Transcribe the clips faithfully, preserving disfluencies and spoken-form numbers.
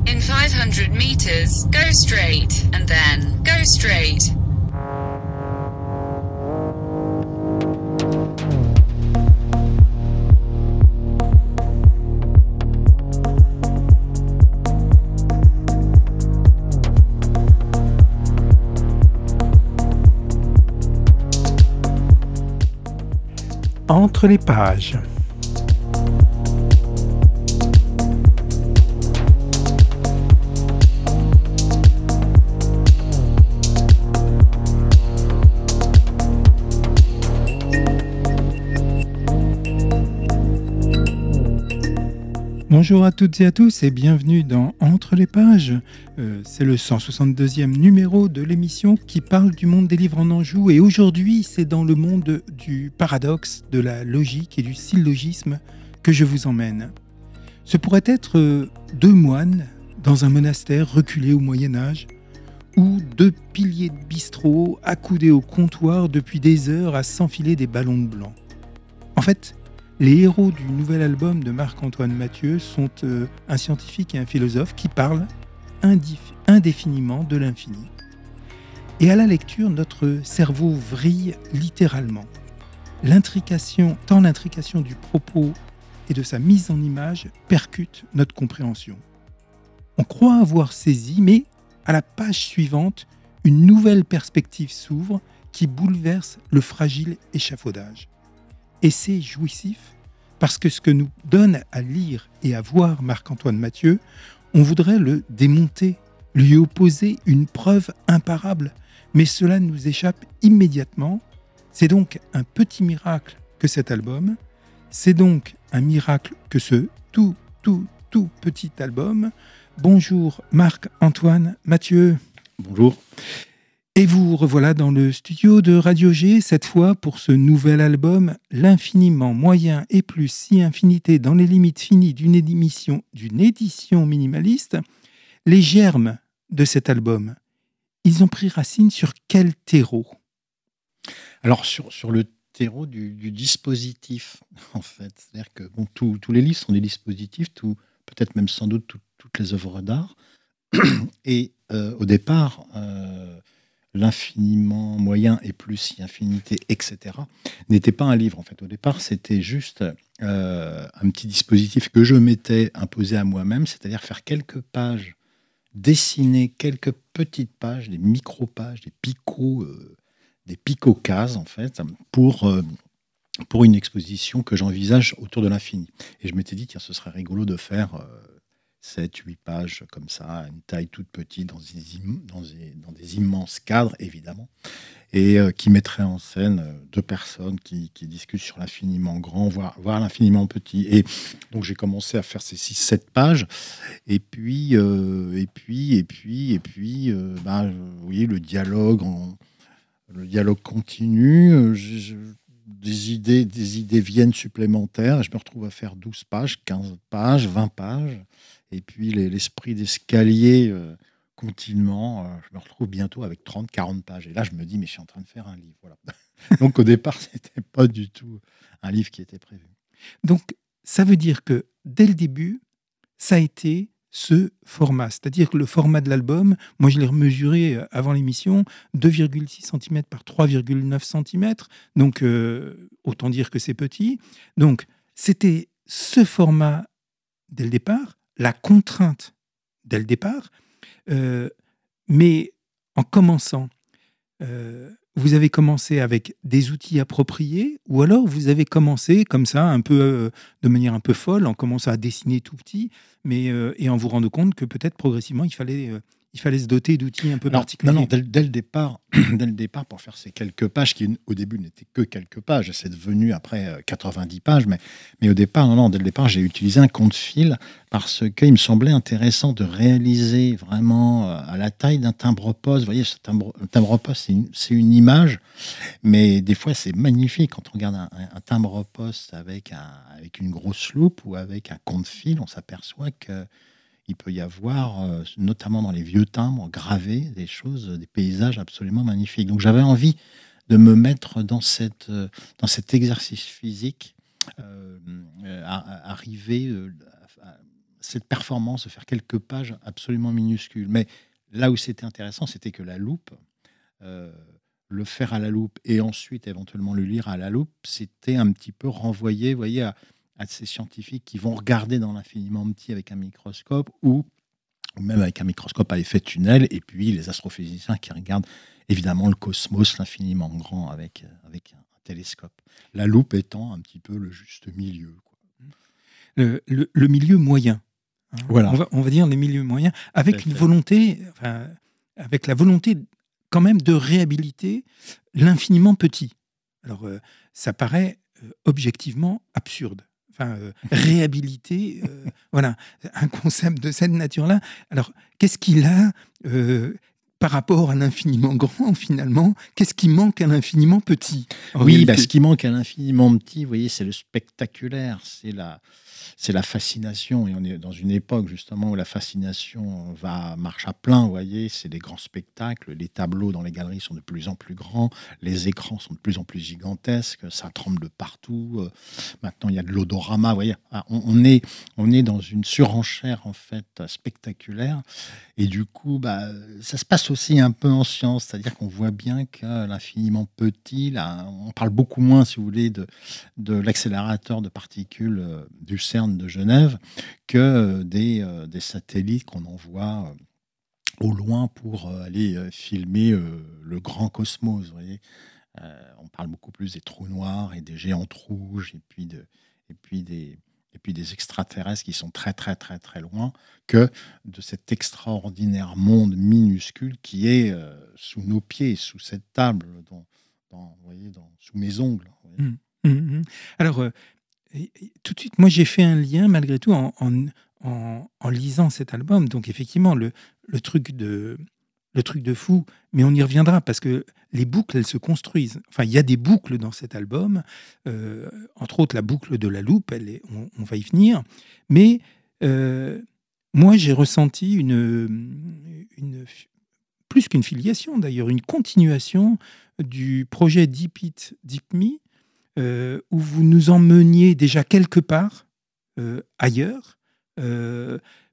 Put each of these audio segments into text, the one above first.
In five hundred meters, go straight, and then go straight. Entre les pages. Bonjour à toutes et à tous et bienvenue dans Entre les pages. Euh, c'est le cent soixante-deuxième numéro de l'émission qui parle du monde des livres en Anjou. Et aujourd'hui, c'est dans le monde du paradoxe, de la logique et du syllogisme que je vous emmène. Ce pourrait être euh, deux moines dans un monastère reculé au Moyen-Âge ou deux piliers de bistrot accoudés au comptoir depuis des heures à s'enfiler des ballons de blanc. En fait, les héros du nouvel album de Marc-Antoine Mathieu sont euh, un scientifique et un philosophe qui parlent indif- indéfiniment de l'infini. Et à la lecture, notre cerveau vrille littéralement. L'intrication, tant l'intrication du propos et de sa mise en image percute notre compréhension. On croit avoir saisi, mais à la page suivante, une nouvelle perspective s'ouvre qui bouleverse le fragile échafaudage. Et c'est jouissif, parce que ce que nous donne à lire et à voir Marc-Antoine Mathieu, on voudrait le démonter, lui opposer une preuve imparable, mais cela nous échappe immédiatement. C'est donc un petit miracle que cet album, c'est donc un miracle que ce tout, tout, tout petit album. Bonjour Marc-Antoine Mathieu. Bonjour. Et vous revoilà dans le studio de Radio G, cette fois pour ce nouvel album, L'infiniment moyen et plus si infinité dans les limites finies d'une édition, d'une édition minimaliste. Les germes de cet album, ils ont pris racine sur quel terreau ? Alors, sur, sur le terreau du, du dispositif, en fait. C'est-à-dire que bon, tous, tous les livres sont des dispositifs, tout, peut-être même sans doute tout, toutes les œuvres d'art. Et euh, au départ... Euh, l'infiniment moyen et plus si infinité, et cetera, n'était pas un livre, en fait. Au départ, c'était juste euh, un petit dispositif que je m'étais imposé à moi-même, c'est-à-dire faire quelques pages, dessiner quelques petites pages, des micro-pages, des picots, euh, des picots-cases, en fait, pour, euh, pour une exposition que j'envisage autour de l'infini. Et je m'étais dit, tiens, ce serait rigolo de faire... Euh, sept, huit pages comme ça, une taille toute petite, dans des, im- dans des, dans des immenses cadres, évidemment, et euh, qui mettraient en scène euh, deux personnes qui, qui discutent sur l'infiniment grand, voire, voire l'infiniment petit. Et donc, j'ai commencé à faire ces six sept pages, et puis, euh, et puis, et puis, et puis, euh, bah, vous voyez, le dialogue, en, le dialogue continue, euh, je, je, des idées, des idées viennent supplémentaires, et je me retrouve à faire douze pages, quinze pages, vingt pages. Et puis les, l'esprit d'escalier euh, continuellement, euh, je me retrouve bientôt avec trente quarante pages. Et là, je me dis, mais je suis en train de faire un livre. Voilà. Donc au départ, ce n'était pas du tout un livre qui était prévu. Donc ça veut dire que dès le début, ça a été ce format. C'est-à-dire que le format de l'album, moi je l'ai mesuré avant l'émission, deux virgule six centimètres par trois virgule neuf centimètres. Donc euh, autant dire que c'est petit. Donc c'était ce format dès le départ, la contrainte dès le départ, euh, mais en commençant, euh, vous avez commencé avec des outils appropriés ou alors vous avez commencé comme ça, un peu, euh, de manière un peu folle, en commençant à dessiner tout petit, mais, euh, et en vous rendant compte que peut-être progressivement, il fallait, euh, il fallait se doter d'outils un peu Alors, particuliers. Non, non, dès, dès, le départ, dès le départ, pour faire ces quelques pages, qui au début n'étaient que quelques pages, c'est devenu après quatre-vingt-dix pages, mais, mais au départ, non, non, dès le départ, j'ai utilisé un compte-fil parce qu'il me semblait intéressant de réaliser vraiment à la taille d'un timbre-poste. Vous voyez, ce timbre, un timbre-poste, c'est une, c'est une image, mais des fois, c'est magnifique quand on regarde un, un timbre-poste avec, un, avec une grosse loupe ou avec un compte-fil, on s'aperçoit que il peut y avoir, euh, notamment dans les vieux timbres, gravés des choses, des paysages absolument magnifiques. Donc j'avais envie de me mettre dans, cette, euh, dans cet exercice physique, euh, à, à arriver, euh, à, cette performance de faire quelques pages absolument minuscules. Mais là où c'était intéressant, c'était que la loupe, euh, le faire à la loupe et ensuite éventuellement le lire à la loupe, c'était un petit peu renvoyé, vous voyez, à, à ces scientifiques qui vont regarder dans l'infiniment petit avec un microscope ou, ou même avec un microscope à effet tunnel, et puis les astrophysiciens qui regardent évidemment le cosmos, l'infiniment grand avec, avec un télescope. La loupe étant un petit peu le juste milieu, quoi. Le, le, le milieu moyen. Hein. Voilà. On va, on va dire les milieux moyens, avec Tout à une fait. volonté, enfin, avec la volonté quand même de réhabiliter l'infiniment petit. Alors, euh, ça paraît euh, objectivement absurde. Enfin, euh, réhabiliter, euh, voilà, un concept de cette nature-là. Alors, qu'est-ce qu'il a euh, par rapport à l'infiniment grand, finalement? Qu'est-ce qui manque à l'infiniment petit? en Oui, réalité bah, ce qui manque à l'infiniment petit, vous voyez, c'est le spectaculaire, c'est la, c'est la fascination. Et on est dans une époque justement où la fascination va marche à plein. Vous voyez, c'est les grands spectacles, les tableaux dans les galeries sont de plus en plus grands, les écrans sont de plus en plus gigantesques, ça tremble de partout. Euh, Maintenant, il y a de l'odorama. Vous voyez, Ah, on, on est, on est dans une surenchère en fait spectaculaire. Et du coup, bah, ça se passe aussi un peu en science, c'est-à-dire qu'on voit bien que l'infiniment petit, là, on parle beaucoup moins, si vous voulez, de, de l'accélérateur de particules euh, du CERN de Genève que euh, des, euh, des satellites qu'on envoie euh, au loin pour euh, aller euh, filmer euh, le grand cosmos. Vous voyez. Euh, on parle beaucoup plus des trous noirs et des géantes rouges et puis, de, et puis des et puis des extraterrestres qui sont très très très très loin, que de cet extraordinaire monde minuscule qui est euh, sous nos pieds, sous cette table, dans, dans, vous voyez, dans, sous mes ongles. Vous voyez. Mmh, mmh, mmh. Alors, euh, et- et tout de suite, moi, j'ai fait un lien, malgré tout, en, en, en- en lisant cet album. Donc, effectivement, le, le truc de, le truc de fou, mais on y reviendra, parce que les boucles, elles se construisent. Enfin, il y a des boucles dans cet album, euh, entre autres la boucle de la loupe, elle est- on, on va y venir. Mais euh, moi, j'ai ressenti une, une, plus qu'une filiation, d'ailleurs, une continuation du projet Deep It, Deep Me, euh, où vous nous emmeniez déjà quelque part euh, ailleurs. Euh,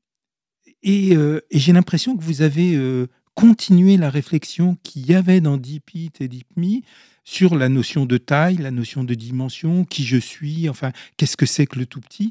et, euh, et j'ai l'impression que vous avez euh, continué la réflexion qu'il y avait dans Deep It et Deep Me sur la notion de taille, la notion de dimension, qui je suis, enfin, qu'est-ce que c'est que le tout petit.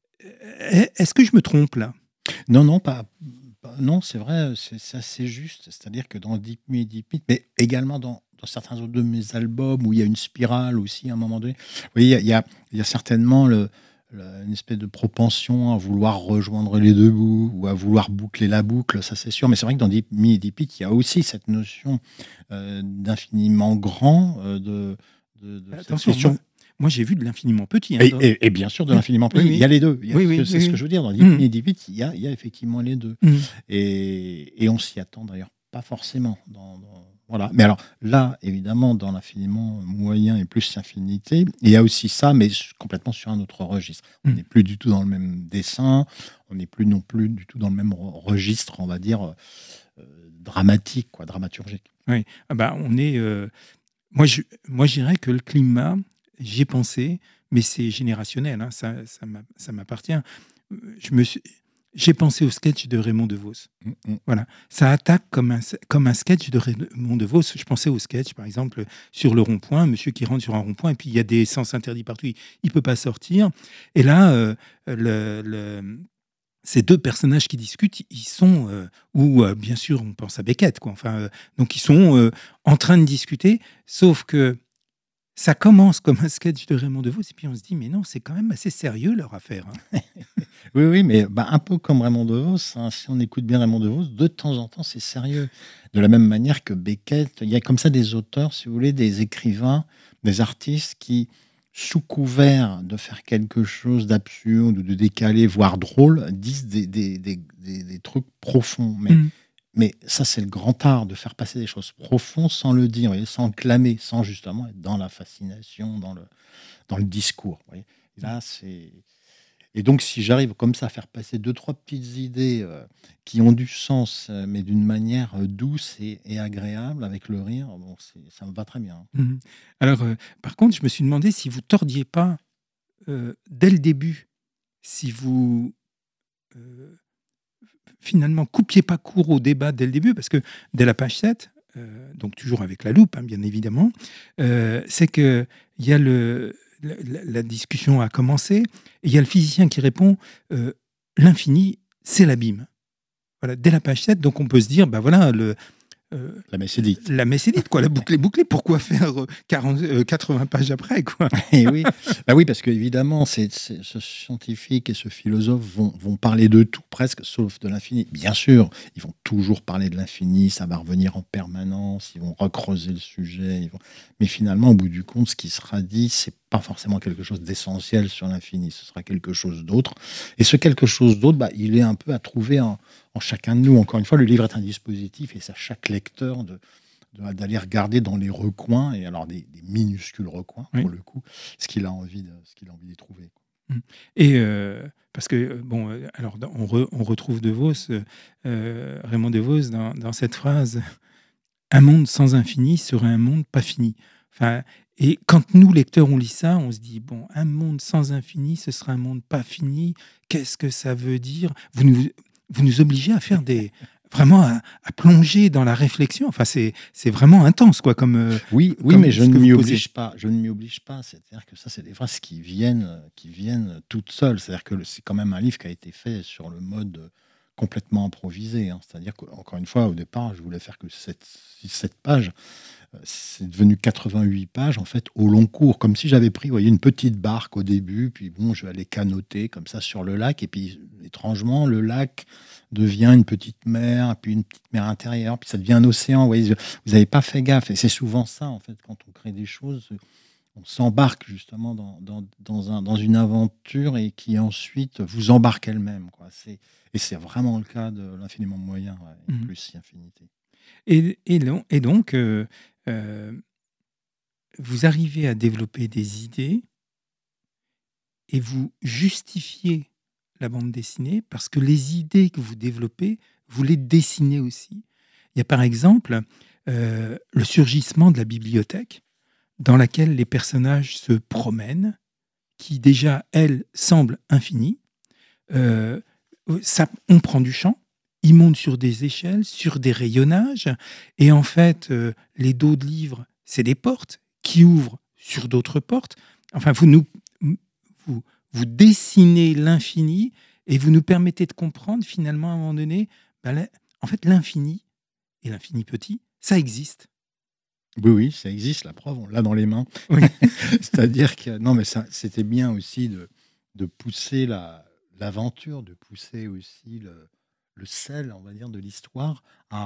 Euh, Est-ce que je me trompe là? Non, non, pas, pas- non, c'est vrai, c'est c'est assez juste. C'est-à-dire que dans Deep Me et Deep It, mais également dans, dans certains autres de mes albums où il y a une spirale aussi à un moment donné, vous voyez, il y a, il y a- il y a certainement le, le- une espèce de propension à vouloir rejoindre les deux bouts ou à vouloir boucler la boucle, ça c'est sûr. Mais c'est vrai que dans Deep Me et Deep It, il y a aussi cette notion euh, d'infiniment grand, euh, de, de, de cette Attention, question. moi, moi, j'ai vu de l'infiniment petit. hein, Et, dans- et- et bien sûr, de Oui, l'infiniment petit, oui, il y a les deux. Il y a- oui, c'est oui, c'est oui, ce que oui. je veux dire. Dans Deep Mm. Me et Deep It, il y a, il y a effectivement les deux. Mm. Et, et on s'y attend d'ailleurs pas forcément. Dans, dans- voilà. Mais alors là, évidemment, dans l'infiniment moyen et plus infinité, il y a aussi ça, mais s- complètement sur un autre registre. On Mm. n'est plus du tout dans le même dessin, on n'est plus non plus du tout dans le même re- registre, on va dire, euh, dramatique, quoi, dramaturgique. Oui. Ah bah, on est. euh, Moi, je, moi, je dirais que le climat, j'y ai pensé, mais c'est générationnel. hein, ça, ça m'a- ça m'appartient. Euh, Je me suis, j'ai pensé au sketch de Raymond DeVos. Mm, mm. Voilà, ça attaque comme un, comme un sketch de Raymond DeVos. Je pensais au sketch, par exemple, sur le rond-point, un monsieur qui rentre sur un rond-point et puis il y a des sens interdits partout, il ne peut pas sortir. Et là, euh, le, le- ces deux personnages qui discutent, ils sont, euh, ou euh, bien sûr, on pense à Beckett, quoi. Enfin, euh, donc ils sont euh, en train de discuter, sauf que ça commence comme un sketch de Raymond DeVos, et puis on se dit, mais non, c'est quand même assez sérieux leur affaire. hein. Oui, oui, mais bah, un peu comme Raymond DeVos, hein, si on écoute bien Raymond DeVos, de temps en temps, c'est sérieux. De la même manière que Beckett, il y a comme ça des auteurs, si vous voulez, des écrivains, des artistes qui, sous couvert de faire quelque chose d'absurde ou de décalé, voire drôle, disent des, des, des, des- des trucs profonds. Mais, Mm. mais ça, c'est le grand art de faire passer des choses profondes sans le dire, vous voyez, sans le clamer, sans justement être dans la fascination, dans le, dans le discours. Vous voyez. Et là, c'est... Et donc, si j'arrive comme ça à faire passer deux, trois petites idées euh, qui ont du sens, euh, mais d'une manière euh, douce et, et agréable, avec le rire, bon, c'est- ça me va très bien. Mhm. Alors, euh, par contre, je me suis demandé si vous tordiez pas euh, dès le début, si vous euh, finalement, coupiez pas court au débat dès le début, parce que dès la page sept, euh, donc toujours avec la loupe, hein, bien évidemment, euh, c'est que il y a le, la, la discussion a commencé, et il y a le physicien qui répond euh, l'infini, c'est l'abîme. Voilà, dès la page sept, donc on peut se dire, bah voilà, le, euh, La messe est dite. La messe est dite, quoi. La boucle est bouclée. Pourquoi faire quarante, euh, quatre-vingts pages après, quoi? Et oui, bah oui, parce qu'évidemment, c'est, c'est, ce scientifique et ce philosophe vont, vont parler de tout, presque, sauf de l'infini. Bien sûr, ils vont toujours parler de l'infini, ça va revenir en permanence, ils vont recreuser le sujet. Ils vont... Mais finalement, au bout du compte, ce qui sera dit, c'est pas forcément quelque chose d'essentiel sur l'infini, ce sera quelque chose d'autre. Et ce quelque chose d'autre, bah, il est un peu à trouver en, en chacun de nous. Encore une fois, le livre est un dispositif et c'est à chaque lecteur de, de, d'aller regarder dans les recoins, et alors des, des minuscules recoins, pour oui. le coup, ce qu'il a envie, de, ce qu'il a envie d'y trouver. Et euh, parce que, bon, alors on, re, on retrouve De Vos, euh, Raymond De Vos, dans, dans cette phrase « Un monde sans infini serait un monde pas fini ». Enfin, et quand nous, lecteurs, on lit ça, on se dit, bon, un monde sans infini, ce sera un monde pas fini. Qu'est-ce que ça veut dire? Vous nous, vous nous obligez à faire des... vraiment à, à plonger dans la réflexion. Enfin, c'est, c'est vraiment intense, quoi. Comme, euh, oui, oui, comme mais je ne m'y oblige pas. Je ne m'y oblige pas. C'est-à-dire que ça, c'est des phrases qui viennent, qui viennent toutes seules. C'est-à-dire que c'est quand même un livre qui a été fait sur le mode complètement improvisé. Hein. C'est-à-dire qu'encore une fois, au départ, je voulais faire que six sept pages. C'est devenu quatre-vingt-huit pages, en fait, au long cours. Comme si j'avais pris, vous voyez, une petite barque au début, puis bon, je vais aller canoter comme ça sur le lac, et puis, étrangement, le lac devient une petite mer, puis une petite mer intérieure, puis ça devient un océan. Vous voyez, vous n'avez pas fait gaffe. Et c'est souvent ça, en fait, quand on crée des choses, on s'embarque justement dans, dans, dans, un, dans une aventure et qui ensuite vous embarque elle-même, quoi. C'est, et c'est vraiment le cas de l'infiniment moyen, ouais, mmh. plus infinité. Et, et, et donc, euh, euh, vous arrivez à développer des idées et vous justifiez la bande dessinée parce que les idées que vous développez, vous les dessinez aussi. Il y a par exemple euh, le surgissement de la bibliothèque dans laquelle les personnages se promènent, qui déjà, elle, semble infinie. Euh, ça, on prend du champ. Ils montent sur des échelles, sur des rayonnages, et en fait, euh, les dos de livres, c'est des portes qui ouvrent sur d'autres portes. Enfin, vous, nous, vous, vous dessinez l'infini et vous nous permettez de comprendre, finalement, à un moment donné, ben là, en fait, l'infini et l'infini petit, ça existe. Oui, oui, ça existe, la preuve, on l'a dans les mains. Oui. C'est-à-dire que, non, mais ça, c'était bien aussi de, de pousser la, l'aventure, de pousser aussi le... le sel, on va dire, de l'histoire, à,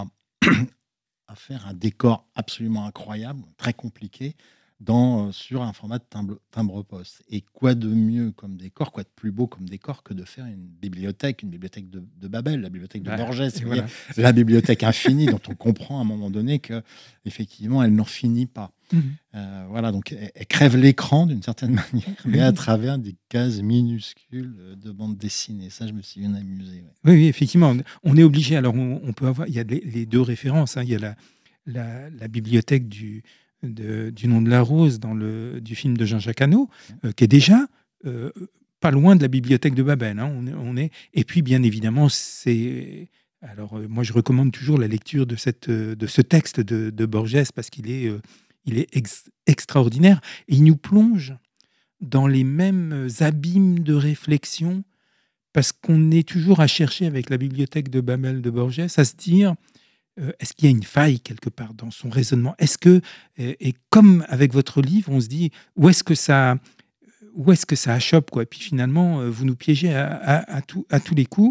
à faire un décor absolument incroyable, très compliqué, dans, sur un format de timbre, timbre-poste. Et quoi de mieux comme décor, quoi de plus beau comme décor que de faire une bibliothèque, une bibliothèque de, de Babel, la bibliothèque de bah, Borges, voilà. La bibliothèque infinie dont on comprend à un moment donné qu'effectivement, elle n'en finit pas. Mmh. Euh, voilà, donc elle, elle crève l'écran d'une certaine manière, mais à travers des cases minuscules de bande dessinée. Ça, je me suis bien amusé. Ouais. Oui, oui, effectivement, on est obligé. Alors, on, on peut avoir, il y a les, les deux références. Hein. Il y a la, la, la bibliothèque du, de, du nom de la rose dans le du film de Jean-Jacques Hano, euh, qui est déjà euh, pas loin de la bibliothèque de Babel. Hein. On, est, on est, et puis, bien évidemment, c'est alors euh, moi, je recommande toujours la lecture de cette de ce texte de, de Borges parce qu'il est euh, Il est ex- extraordinaire et il nous plonge dans les mêmes abîmes de réflexion parce qu'on est toujours à chercher avec la bibliothèque de Babel de Borges à se dire euh, est-ce qu'il y a une faille quelque part dans son raisonnement? Est-ce que, et, et comme avec votre livre, on se dit où est-ce que ça, où est-ce que ça achoppe quoi? Et puis finalement, vous nous piégez à, à, à, tout, à tous les coups.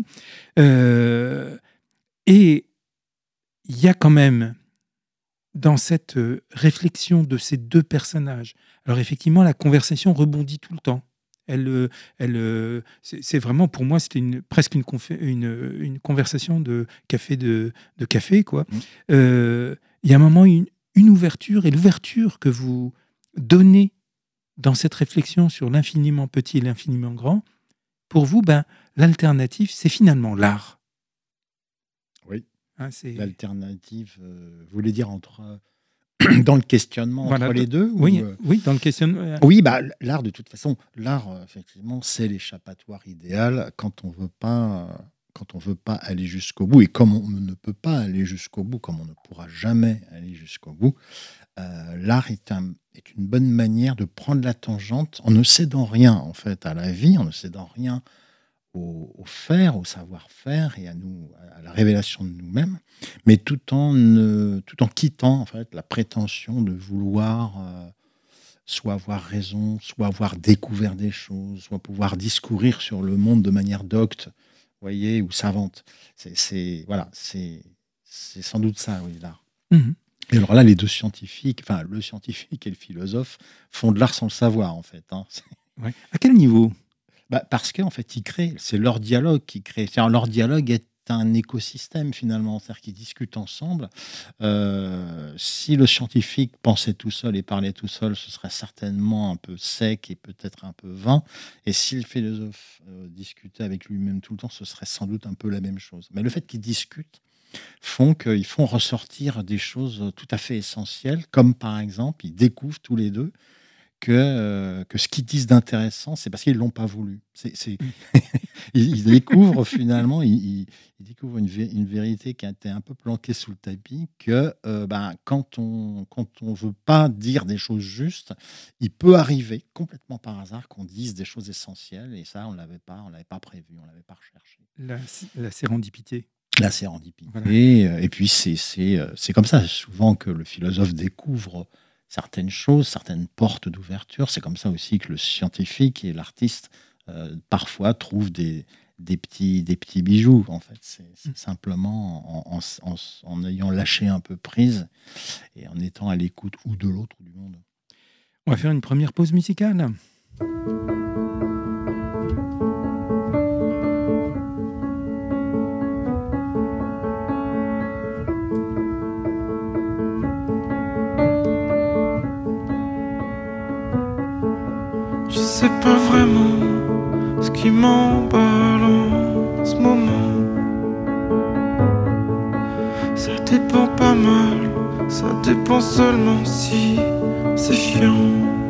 Euh, et il y a quand même dans cette réflexion de ces deux personnages, alors effectivement, la conversation rebondit tout le temps. Elle, elle, c'est, c'est vraiment, pour moi, c'était une, presque une, confé- une, une conversation de café, de, de café, quoi. Mmh. Euh, il y a un moment, une, une ouverture, et l'ouverture que vous donnez dans cette réflexion sur l'infiniment petit et l'infiniment grand, pour vous, ben, l'alternative, c'est finalement l'art. Oui. Hein, c'est... L'alternative, euh, vous voulez dire entre dans le questionnement Voilà, entre les deux Oui, ou, euh, oui, dans le questionnement. Oui, bah, l'art, de toute façon, l'art, euh, effectivement, c'est l'échappatoire idéal quand on veut pas, euh, quand on veut pas aller jusqu'au bout. Et comme on ne peut pas aller jusqu'au bout, comme on ne pourra jamais aller jusqu'au bout, euh, l'art est, un- est une bonne manière de prendre la tangente en ne cédant rien, en fait, à la vie, en ne cédant rien au, au faire, au savoir-faire et à, nous, à la révélation de nous-mêmes, mais tout en, ne- tout en quittant, en fait, la prétention de vouloir... euh, soit avoir raison, soit avoir découvert des choses, soit pouvoir discourir sur le monde de manière docte, voyez, ou savante. C'est, c'est- voilà, c'est, c'est sans doute ça, oui, l'art. Mhm. Et alors là, les deux scientifiques, enfin, le scientifique et le philosophe, font de l'art sans le savoir, en fait. Hein. C'est- Ouais. À quel niveau? Bah, parce qu'en fait, ils créent, c'est leur dialogue qui crée. C'est-à-dire, leur dialogue est un écosystème, finalement, c'est-à-dire qu'ils discutent ensemble. Euh, si le scientifique pensait tout seul et parlait tout seul, ce serait certainement un peu sec et peut-être un peu vain. Et si le philosophe euh, discutait avec lui-même tout le temps, ce serait sans doute un peu la même chose. Mais le fait qu'ils discutent font qu'ils font ressortir des choses tout à fait essentielles, comme par exemple, ils découvrent tous les deux que, euh, que ce qu'ils disent d'intéressant, c'est parce qu'ils ne l'ont pas voulu. C'est, c'est... ils, ils découvrent finalement, ils, ils- ils découvrent une, vé- une vérité qui a été un peu planquée sous le tapis, que euh, ben, quand on quand on veut pas dire des choses justes, il peut arriver complètement par hasard qu'on dise des choses essentielles, et ça, on l'avait pas, on l'avait pas prévu, on l'avait pas recherché. La, la sérendipité. La sérendipité. Voilà. Et, et puis, c'est, c'est, euh, c'est comme ça, souvent, que le philosophe découvre certaines choses, certaines portes d'ouverture. C'est comme ça aussi que le scientifique et l'artiste, euh, parfois, trouvent des, des, petits, des petits bijoux. En fait, c'est, c'est simplement en, en, en, en ayant lâché un peu prise et en étant à l'écoute ou de l'autre ou du monde. On va faire une première pause musicale. Je sais pas vraiment ce qui m'emballe en ce moment. Ça dépend pas mal, ça dépend seulement si c'est chiant.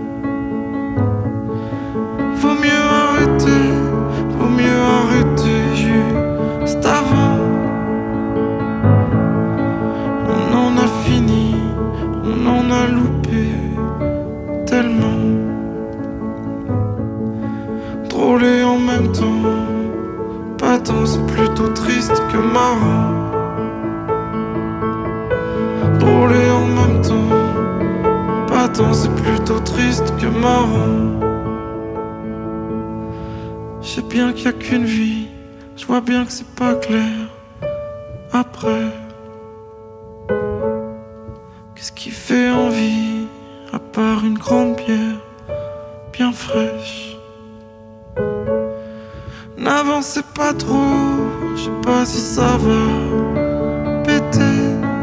Vaut mieux arrêter, vaut mieux arrêter juste avant. On en a fini, on en a loupé tellement. Drôle et en même temps, pas tant, c'est plutôt triste que marrant. Drôle et en même temps, pas tant, c'est plutôt triste que marrant. Je sais bien qu'il y a qu'une vie, je vois bien que c'est pas clair. Après, qu'est-ce qui fait envie, à part une grande bière bien fraîche? N'avancez pas trop, je sais pas si ça va péter.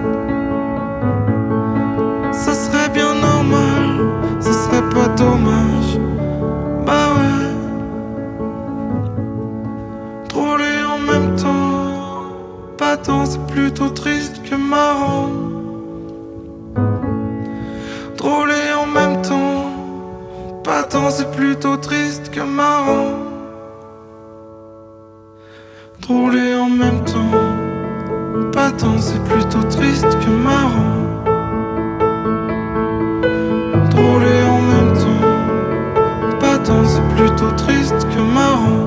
Ça serait bien normal, ça serait pas dommage. Bah ouais. Drôle et en même temps, pas tant, c'est plutôt triste que marrant. Drôle et en même temps, pas tant, c'est plutôt triste que marrant. Drôle et en même temps, pas tant, c'est plutôt triste que marrant. Drôle et en même temps, pas tant, c'est plutôt triste que marrant.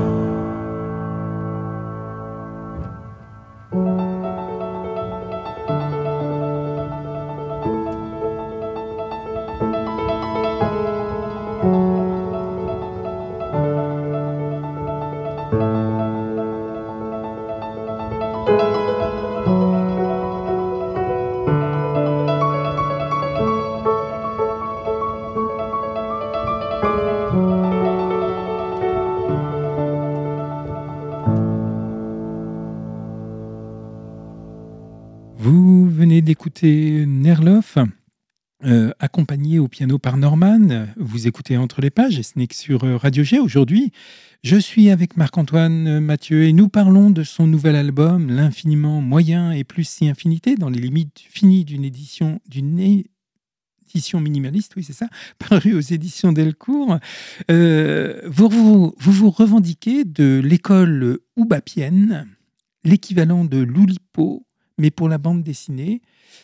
Vous venez d'écouter Nerloff, euh, accompagné au piano par Norman. Vous écoutez Entre les pages et ce n'est que sur euh, Radio G aujourd'hui. Je suis avec Marc-Antoine euh, Mathieu et nous parlons de son nouvel album, L'infiniment moyen et plus si infinité, dans les limites finies d'une édition d'une é- partition minimaliste, oui, c'est ça, paru aux éditions Delcourt. Euh, vous, vous, vous vous revendiquez de l'école oubapienne, l'équivalent de l'Oulipo, mais pour la bande dessinée.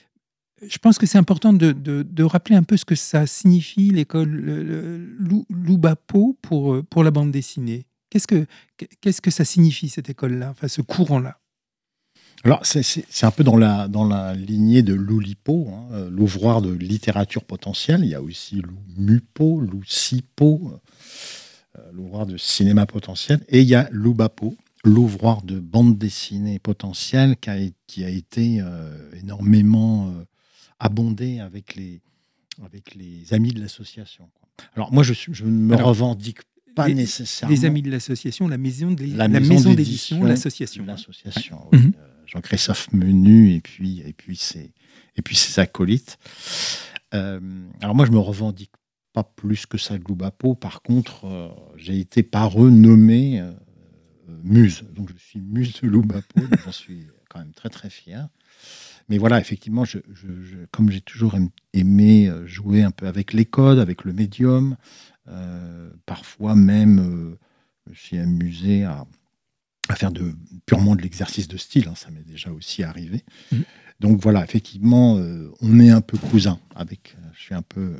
Je pense que c'est important de, de, de rappeler un peu ce que ça signifie, l'école le, le, l'Oubapo, pour, pour la bande dessinée. Qu'est-ce que, qu'est-ce que ça signifie, cette école-là, enfin, ce courant-là? Alors, c'est, c'est, c'est un peu dans la, dans la lignée de l'Oulipo, hein, l'ouvroir de littérature potentielle. Il y a aussi l'Oumupo, l'Ousipo, euh, l'ouvroir de cinéma potentiel. Et il y a l'Oubapo, l'ouvroir de bande dessinée potentielle qui a, qui a été euh, énormément euh, abondé avec les, avec les amis de l'association. Alors, moi, je ne me Alors, revendique pas les, nécessairement. Les amis de l'association, la maison, de, la la maison, maison d'édition, d'édition, l'association. L'association, ouais. oui. mmh. Jean-Christophe Menu et puis, et puis, ses, et puis ses acolytes. Euh, alors moi, je ne me revendique pas plus que ça de l'Oubapo. Par contre, euh, j'ai été par eux nommé euh, muse. Donc je suis muse de l'Oubapo, donc j'en suis quand même très très fier. Mais voilà, effectivement, je, je, je, comme j'ai toujours aimé jouer un peu avec les codes, avec le médium, euh, parfois même, euh, je me suis amusé à à faire de, purement de l'exercice de style, hein, ça m'est déjà aussi arrivé. Mmh. Donc voilà, effectivement, euh, on est un peu cousins. Avec, euh, je suis un peu...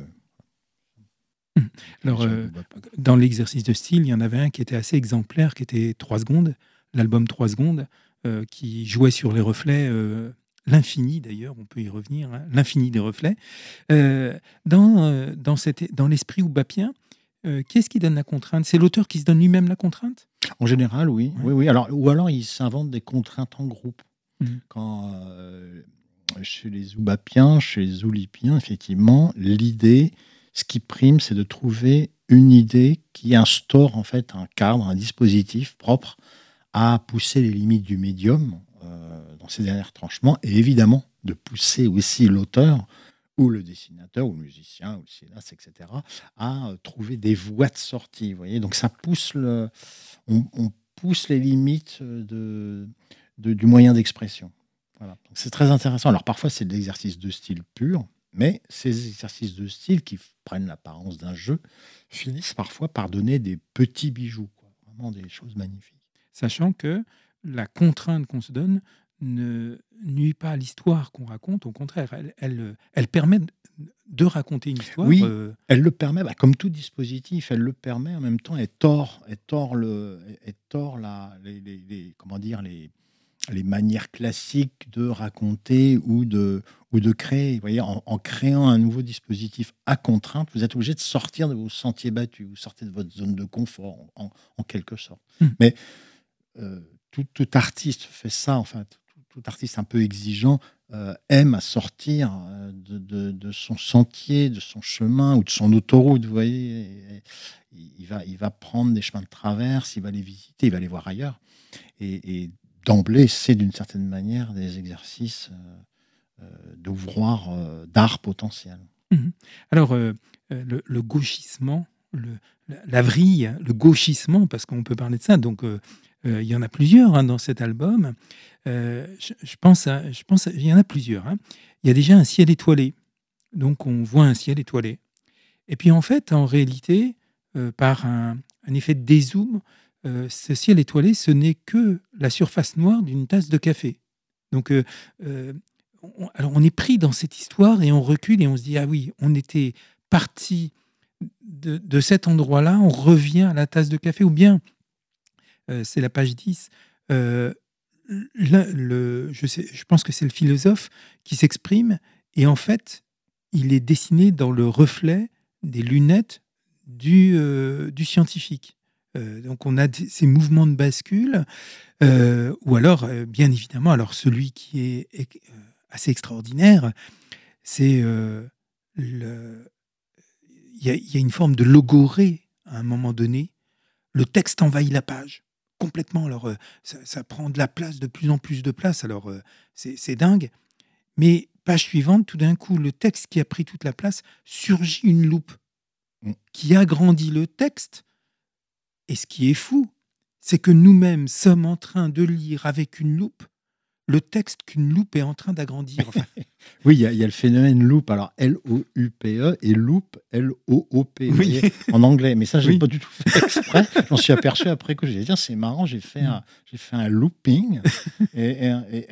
Mmh. Alors, euh, dans l'exercice de style, il y en avait un qui était assez exemplaire, qui était trois secondes, l'album trois secondes, euh, qui jouait sur les reflets, euh, l'infini d'ailleurs, on peut y revenir, hein, l'infini des reflets. Euh, dans, euh, dans, cette, dans l'esprit oubapien, Euh, qui est-ce qui donne la contrainte? C'est l'auteur qui se donne lui-même la contrainte? En général, oui. Ouais. oui, oui. Alors, ou alors, il s'invente des contraintes en groupe. Mmh. Quand, euh, chez les oubapiens, chez les oulipiens, effectivement, l'idée, ce qui prime, c'est de trouver une idée qui instaure en fait un cadre, un dispositif propre à pousser les limites du médium euh, dans ses derniers tranchements, et évidemment de pousser aussi l'auteur ou le dessinateur, ou le musicien, ou le cinéaste, et cetera, à trouver des voies de sortie. Vous voyez, donc ça pousse le, on, on pousse les limites de, de, du moyen d'expression. Voilà. Donc c'est très intéressant. Alors parfois c'est de l'exercice de style pur, mais ces exercices de style qui prennent l'apparence d'un jeu finissent parfois par donner des petits bijoux, quoi. Vraiment des choses magnifiques. Sachant que la contrainte qu'on se donne ne nuit pas à l'histoire qu'on raconte, au contraire, elle, elle, elle permet de raconter une histoire. Oui, euh... elle le permet, bah, comme tout dispositif, elle le permet en même temps, elle tord, elle tord, le, elle tord la, les, les, les, comment dire, les, les manières classiques de raconter ou de, ou de créer. Vous voyez, en, en créant un nouveau dispositif à contrainte, vous êtes obligé de sortir de vos sentiers battus, vous sortez de votre zone de confort, en, en quelque sorte. Mmh. Mais euh, tout, tout artiste fait ça, enfin, tout artiste un peu exigeant euh, aime à sortir de, de, de son sentier, de son chemin ou de son autoroute, vous voyez. Et, et, il, va, il va prendre des chemins de traverse, il va les visiter, il va les voir ailleurs. Et, et d'emblée, c'est d'une certaine manière des exercices euh, d'ouvroir euh, d'art potentiel. Mmh. Alors, euh, le, le gauchissement, le, la, la vrille, le gauchissement, parce qu'on peut parler de ça, donc... Euh, Euh, il y en a plusieurs hein, dans cet album. Euh, je, je pense, à, je pense, à, il y en a plusieurs. Hein. Il y a déjà un ciel étoilé. Donc, on voit un ciel étoilé. Et puis, en fait, en réalité, euh, par un, un effet de dézoom, euh, ce ciel étoilé, ce n'est que la surface noire d'une tasse de café. Donc, euh, euh, on, alors on est pris dans cette histoire et on recule et on se dit, ah oui, on était parti de, de cet endroit-là, on revient à la tasse de café, ou bien... Euh, c'est la page dix. Euh, le, le, je, sais, je pense que c'est le philosophe qui s'exprime, et en fait, il est dessiné dans le reflet des lunettes du, euh, du scientifique. Euh, donc, on a d- ces mouvements de bascule, euh, ou alors, euh, bien évidemment, alors celui qui est, est euh, assez extraordinaire, c'est euh, le... il y a, il y a une forme de logorée à un moment donné. Le texte envahit la page complètement. Alors, euh, ça, ça prend de la place, de plus en plus de place. Alors, euh, c'est, c'est dingue. Mais page suivante, tout d'un coup, le texte qui a pris toute la place, surgit une loupe qui agrandit le texte. Et ce qui est fou, c'est que nous-mêmes sommes en train de lire avec une loupe le texte qu'une loupe est en train d'agrandir. Enfin, Oui, il y, a- il y a le phénomène loop, alors L O U P E, et loop, L O O P, vous Oui. voyez, en anglais. Mais ça, je n'ai Oui. pas du tout fait exprès. J'en suis aperçu après que j'ai dit, tiens, c'est marrant, j'ai fait, un, j'ai fait un looping, et, et- et-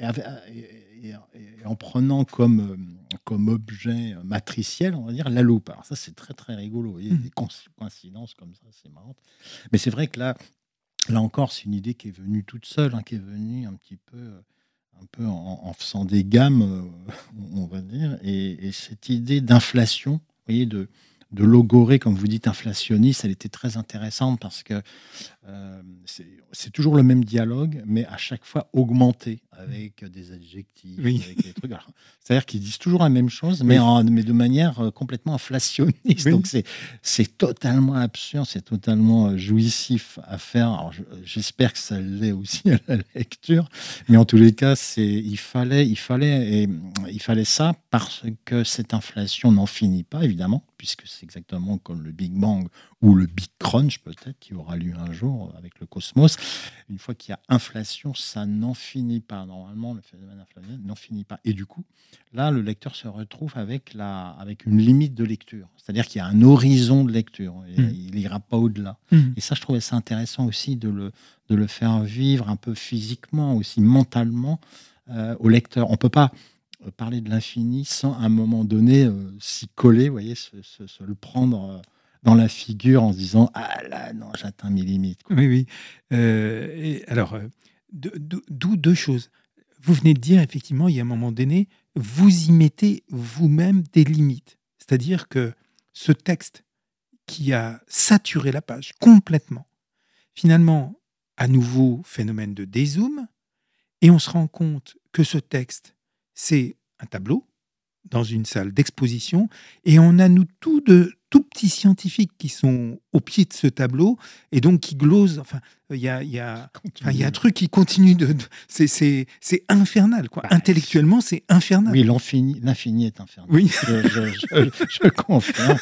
et- et- et en prenant comme, euh, comme objet matriciel, on va dire, la loupe. Alors ça, c'est très, très rigolo. Il y a Mm. des co- coïncidences comme ça, c'est marrant. Mais c'est vrai que là, là encore, c'est une idée qui est venue toute seule, hein, qui est venue un petit peu... euh, un peu en, en faisant des gammes, euh, on va dire, et, et cette idée d'inflation, vous voyez, de, de logorée, comme vous dites, inflationniste, elle était très intéressante parce que euh, c'est c'est toujours le même dialogue, mais à chaque fois augmenté avec des adjectifs, Oui. avec des trucs. Alors, c'est-à-dire qu'ils disent toujours la même chose, mais, Oui. en- mais de manière euh, complètement inflationniste. Oui. Donc c'est c'est totalement absurde, c'est totalement euh, jouissif à faire. Alors, je- j'espère que ça l'est aussi à la lecture, mais en tous les cas, c'est il fallait il fallait et, il fallait ça parce que cette inflation n'en finit pas évidemment, puisque c'est exactement comme le Big Bang ou le Big Crunch peut-être qui aura lieu un jour avec le cosmos. Une fois qu'il y a inflation, ça n'en finit pas. Normalement, le phénomène inflationniste n'en finit pas. Et du coup, là, le lecteur se retrouve avec, la, avec une limite de lecture. C'est-à-dire qu'il y a un horizon de lecture. Et Mm. il n'ira pas au-delà. Mm. Et ça, je trouvais ça intéressant aussi de le, de le faire vivre un peu physiquement, aussi mentalement euh, au lecteur. On ne peut pas euh, parler de l'infini sans, à un moment donné, euh, s'y coller, vous voyez, se, se- se le prendre euh, dans la figure en se disant « Ah là, non, j'atteins mes limites. » quoi. Oui, oui. Euh, et alors, euh, de- de- d'où deux choses. Vous venez de dire, effectivement, il y a un moment donné, vous y mettez vous-même des limites. C'est-à-dire que ce texte qui a saturé la page complètement, finalement, à nouveau, phénomène de dézoom, et on se rend compte que ce texte, c'est un tableau dans une salle d'exposition, et on a, nous, tout de tout petits scientifiques qui sont au pied de ce tableau, et donc qui glosent. Enfin, il y a, il y a, enfin, il y a un truc qui continue de... de- c'est, c'est, c'est infernal, quoi. Bah, Intellectuellement, c'est infernal. Oui, l'infini, l'infini est infernal. Oui. Je, je- je- je confirme.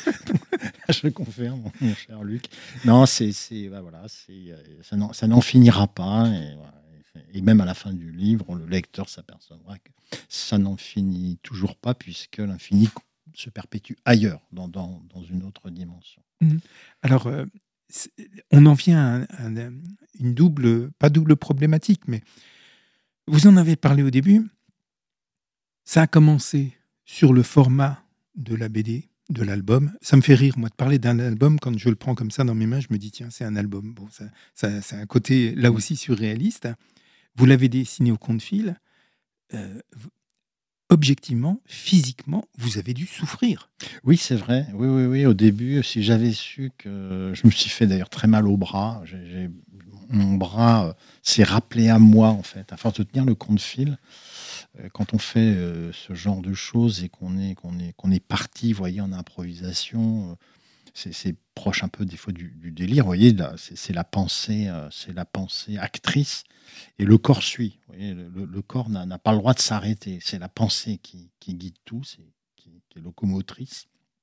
Je confirme, mon cher Luc. Non, c'est, c'est, bah voilà, c'est, euh, ça, n'en, ça n'en finira pas. Et, voilà. Et même à la fin du livre, le lecteur s'apercevra que ça n'en finit toujours pas, puisque l'infini se perpétue ailleurs, dans, dans, dans une autre dimension. Mhm. Alors, euh, c'est- on en vient à, un- à une double, pas double problématique, mais vous en avez parlé au début. Ça a commencé sur le format de la B D, de l'album. Ça me fait rire, moi, de parler d'un album. Quand je le prends comme ça dans mes mains, je me dis, tiens, c'est un album. Bon, ça, ça, ça a un côté, là aussi, surréaliste. Vous l'avez dessiné au compte-fil. Euh, vous- objectivement, physiquement, vous avez dû souffrir. Oui, c'est vrai. Oui, oui, oui. Au début, si j'avais su que je me suis fait d'ailleurs très mal au bras, j'ai, j'ai- mon bras euh, s'est rappelé à moi en fait, à force de tenir le compte-fil. Euh, Quand on fait euh, ce genre de choses et qu'on est qu'on est qu'on est parti, vous voyez, en improvisation, euh, c'est, c'est proche un peu des fois du, du délire. Vous voyez, là, c'est, c'est la pensée, euh, c'est la pensée actrice et le corps suit. Vous voyez, le, le- le corps n'a, n'a pas le droit de s'arrêter. C'est la pensée qui, qui guide tout, c'est, qui, qui est locomotrice.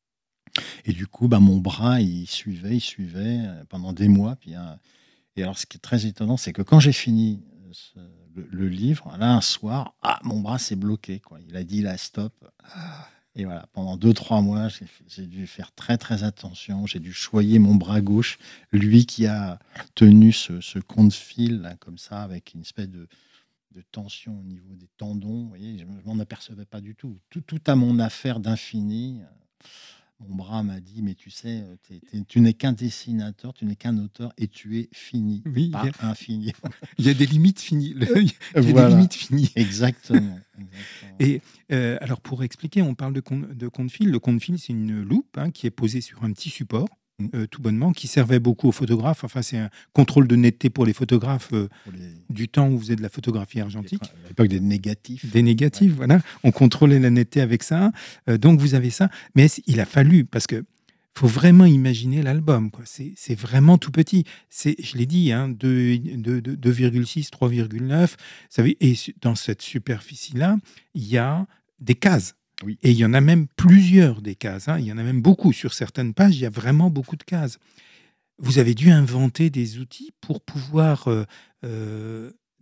Et du coup, bah, mon bras, il suivait, il suivait euh, pendant des mois. Puis, euh, et alors, ce qui est très étonnant, c'est que quand j'ai fini euh, ce- le, le livre, là, un soir, ah, mon bras s'est bloqué, quoi. Il a dit, là, stop. Ah. Et voilà, pendant deux, trois mois, j'ai, fait- j'ai dû faire très, très attention. J'ai dû choyer mon bras gauche, lui qui a tenu ce, ce compte-fil, là, comme ça, avec une espèce de, de tension au niveau des tendons. Vous voyez, je ne m'en apercevais pas du tout. Tout, tout à mon affaire d'infini. Mon bras m'a dit, mais tu sais, t'es- t'es- tu n'es qu'un dessinateur, tu n'es qu'un auteur et tu es fini, Oui, pas il y a- infini. Il y a des limites finies. Le- Il y a Voilà. des limites finies. Exactement. exactement. Et euh, alors, pour expliquer, on parle de, con- de compte-fil. Le compte-fil, c'est une loupe hein, qui est posée sur un petit support, Mm. euh, tout bonnement, qui servait beaucoup aux photographes. Enfin, c'est un contrôle de netteté pour les photographes euh, Pour les- du temps où vous faisiez de la photographie argentique. à l'époque des négatifs. Des négatifs, voilà. On contrôlait la netteté avec ça. Euh, donc, vous avez ça. Mais c- il a fallu, parce que faut vraiment imaginer l'album, quoi. C'est, c'est vraiment tout petit. C'est, je l'ai dit, hein, deux- deux- deux- deux virgule six, trois virgule neuf. Vous savez, et su- dans cette superficie-là, il y a des cases. Oui. Et il y en a même plusieurs des cases. hein. Il y en a même beaucoup. Sur certaines pages, il y a vraiment beaucoup de cases. Vous avez dû inventer des outils pour pouvoir euh, euh,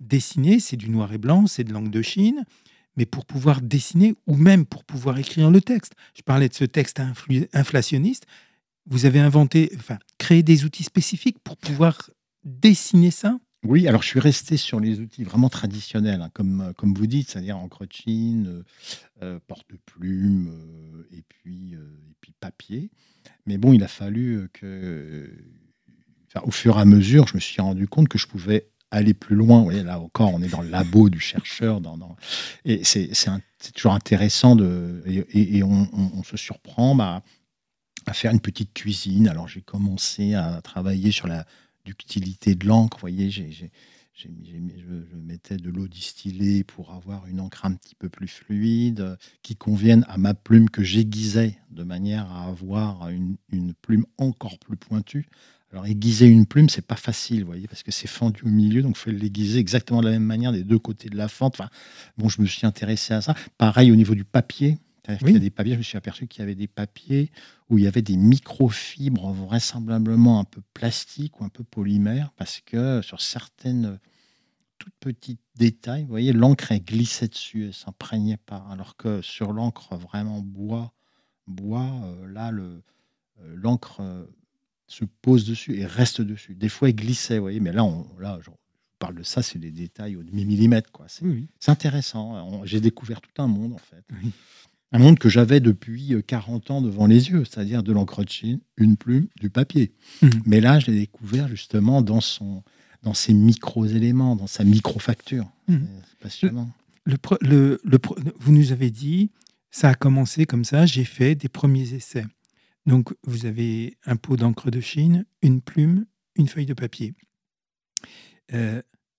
dessiner, c'est du noir et blanc, c'est de l'encre de Chine, mais pour pouvoir dessiner ou même pour pouvoir écrire le texte. Je parlais de ce texte influ- inflationniste. Vous avez inventé, enfin, créé des outils spécifiques pour pouvoir dessiner ça? Oui, alors je suis resté sur les outils vraiment traditionnels, hein, comme, comme vous dites, c'est-à-dire encre de Chine, euh, euh, porte-plume, euh, et, puis, euh, et puis papier. Mais bon, il a fallu que, enfin, au fur et à mesure, je me suis rendu compte que je pouvais aller plus loin. Vous voyez, là encore, on est dans le labo du chercheur. Dans, dans... Et c'est, c'est, un, c'est toujours intéressant, de, et, et, et on, on, on se surprend bah, à faire une petite cuisine. Alors j'ai commencé à travailler sur la ductilité de l'encre. Vous voyez, j'ai, j'ai, j'ai, j'ai, je, je mettais de l'eau distillée pour avoir une encre un petit peu plus fluide, qui convienne à ma plume que j'aiguisais de manière à avoir une, une plume encore plus pointue. Alors aiguiser une plume, c'est pas facile, vous voyez, parce que c'est fendu au milieu, donc il faut l'aiguiser exactement de la même manière des deux côtés de la fente. Enfin, bon, je me suis intéressé à ça. Pareil au niveau du papier. C'est-à-dire oui. qu'il y a des papiers, je me suis aperçu qu'il y avait des papiers où il y avait des microfibres vraisemblablement un peu plastiques ou un peu polymères, parce que sur certaines toutes petites détails, vous voyez, l'encre elle glissait dessus, elle ne s'imprégnait pas, alors que sur l'encre vraiment bois, bois euh, là, le, euh, l'encre euh, se pose dessus et reste dessus. Des fois, elle glissait, vous voyez, mais là, on, là je parle de ça, c'est des détails au demi-millimètre, quoi. C'est, oui. c'est intéressant. On, j'ai découvert tout un monde, en fait. Oui. Un monde que j'avais depuis quarante ans devant les yeux, c'est-à-dire de l'encre de Chine, une plume, du papier. Mmh. Mais là, je l'ai découvert justement dans, son, dans ses micro-éléments, dans sa micro-facture. Mmh. C'est passionnant. Le, le, le, le, vous nous avez dit, ça a commencé comme ça, j'ai fait des premiers essais. Donc, vous avez un pot d'encre de Chine, une plume, une feuille de papier. Euh,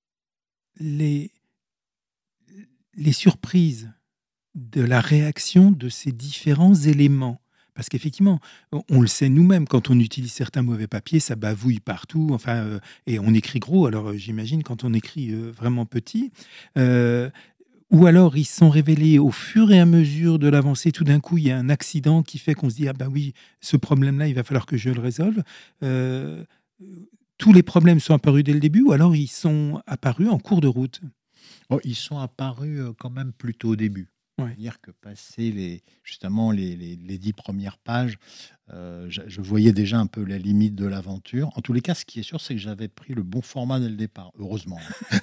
les, les surprises de la réaction de ces différents éléments. Parce qu'effectivement, on le sait nous-mêmes, quand on utilise certains mauvais papiers, ça bavouille partout, enfin, euh, et on écrit gros, alors euh, j'imagine quand on écrit euh, vraiment petit. Euh, ou alors, ils sont révélés au fur et à mesure de l'avancée. Tout d'un coup, il y a un accident qui fait qu'on se dit « Ah ben oui, ce problème-là, il va falloir que je le résolve. Euh, » Tous les problèmes sont apparus dès le début ou alors ils sont apparus en cours de route? Oh, ils sont apparus quand même plutôt au début. Ouais. C'est-à-dire que passer les, justement les, les, les dix premières pages, euh, je, je voyais déjà un peu la limite de l'aventure. En tous les cas, ce qui est sûr, c'est que j'avais pris le bon format dès le départ, heureusement.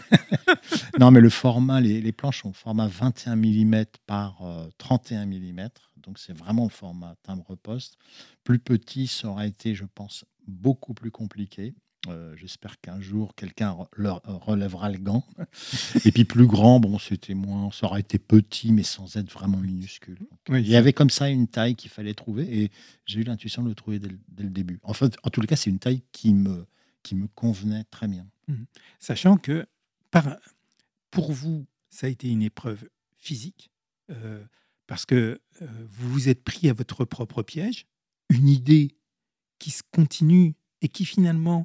Non, mais le format, les, les planches ont format vingt et un millimètres par euh, trente et un millimètres. Donc, c'est vraiment le format timbre-poste. Plus petit, ça aurait été, je pense, beaucoup plus compliqué. Euh, j'espère qu'un jour, quelqu'un leur relèvera le gant. Et puis plus grand, bon, c'était moins, ça aurait été petit, mais sans être vraiment minuscule. Donc, oui, il y avait comme ça une taille qu'il fallait trouver, et j'ai eu l'intuition de le trouver dès le, dès le début. En fait, en tous les cas, c'est une taille qui me, qui me convenait très bien. Mmh. Sachant que, par, pour vous, ça a été une épreuve physique, euh, parce que euh, vous vous êtes pris à votre propre piège, une idée qui se continue et qui finalement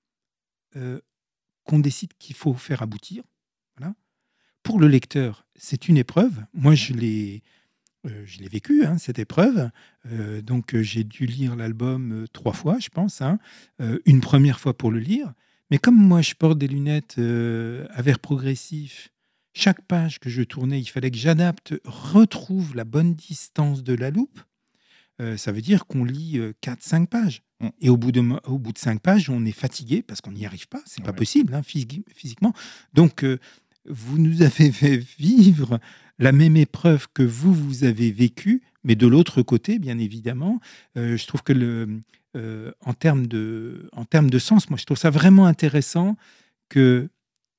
Euh, qu'on décide qu'il faut faire aboutir. Voilà. Pour le lecteur, c'est une épreuve. Moi, je l'ai, euh, je l'ai vécu, hein, cette épreuve. Euh, donc, euh, j'ai dû lire l'album euh, trois fois, je pense. Hein. Euh, une première fois pour le lire. Mais comme moi, je porte des lunettes euh, à verre progressif, chaque page que je tournais, il fallait que j'adapte, retrouve la bonne distance de la loupe. Euh, ça veut dire qu'on lit euh, quatre cinq pages. Mmh. Et au bout, de, au bout de cinq pages, on est fatigué parce qu'on n'y arrive pas. C'est ouais. pas possible, hein, phys- physiquement. Donc, euh, vous nous avez fait vivre la même épreuve que vous, vous avez vécue, mais de l'autre côté, bien évidemment. Euh, je trouve que, le, euh, en, termes de, en termes de sens, moi, je trouve ça vraiment intéressant qu'un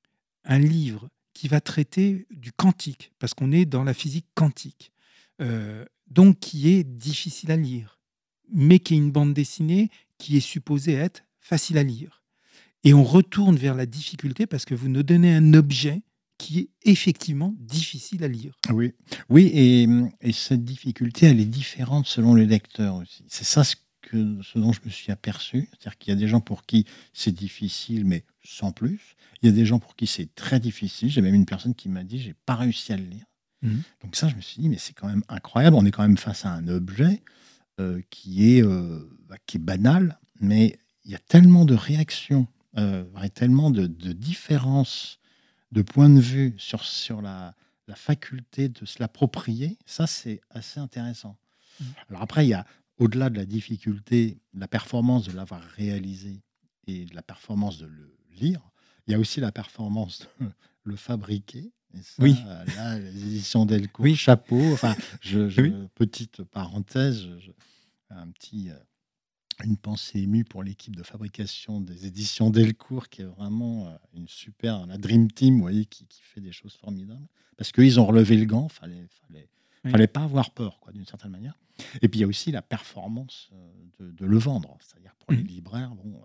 livre qui va traiter du quantique, parce qu'on est dans la physique quantique, euh, donc qui est difficile à lire, mais qui est une bande dessinée qui est supposée être facile à lire. Et on retourne vers la difficulté parce que vous nous donnez un objet qui est effectivement difficile à lire. Oui, oui, et, et cette difficulté, elle est différente selon les lecteurs aussi. C'est ça ce, que, ce dont je me suis aperçu. C'est-à-dire qu'il y a des gens pour qui c'est difficile, mais sans plus. Il y a des gens pour qui c'est très difficile. J'ai même une personne qui m'a dit « j'ai pas réussi à le lire ». Mmh. Donc ça, je me suis dit, mais c'est quand même incroyable. On est quand même face à un objet euh, qui, est, euh, bah, qui est banal, mais il y a tellement de réactions, euh, tellement de, de différences de point de vue sur, sur la, la faculté de se l'approprier, ça, c'est assez intéressant. Mmh. Alors après, il y a, au-delà de la difficulté, la performance de l'avoir réalisé et de la performance de le lire, il y a aussi la performance de le fabriquer. Et ça, oui. Là, les éditions Delcourt, oui. chapeau. Enfin, je, je, oui. petite parenthèse, je, un petit... Euh, une pensée émue pour l'équipe de fabrication des éditions Delcourt, qui est vraiment une super, la Dream Team, vous voyez, qui, qui fait des choses formidables. Parce qu'ils ont relevé le gant, il fallait, fallait, oui. fallait pas avoir peur, quoi, d'une certaine manière. Et puis il y a aussi la performance de, de le vendre, c'est-à-dire pour mmh. les libraires, bon,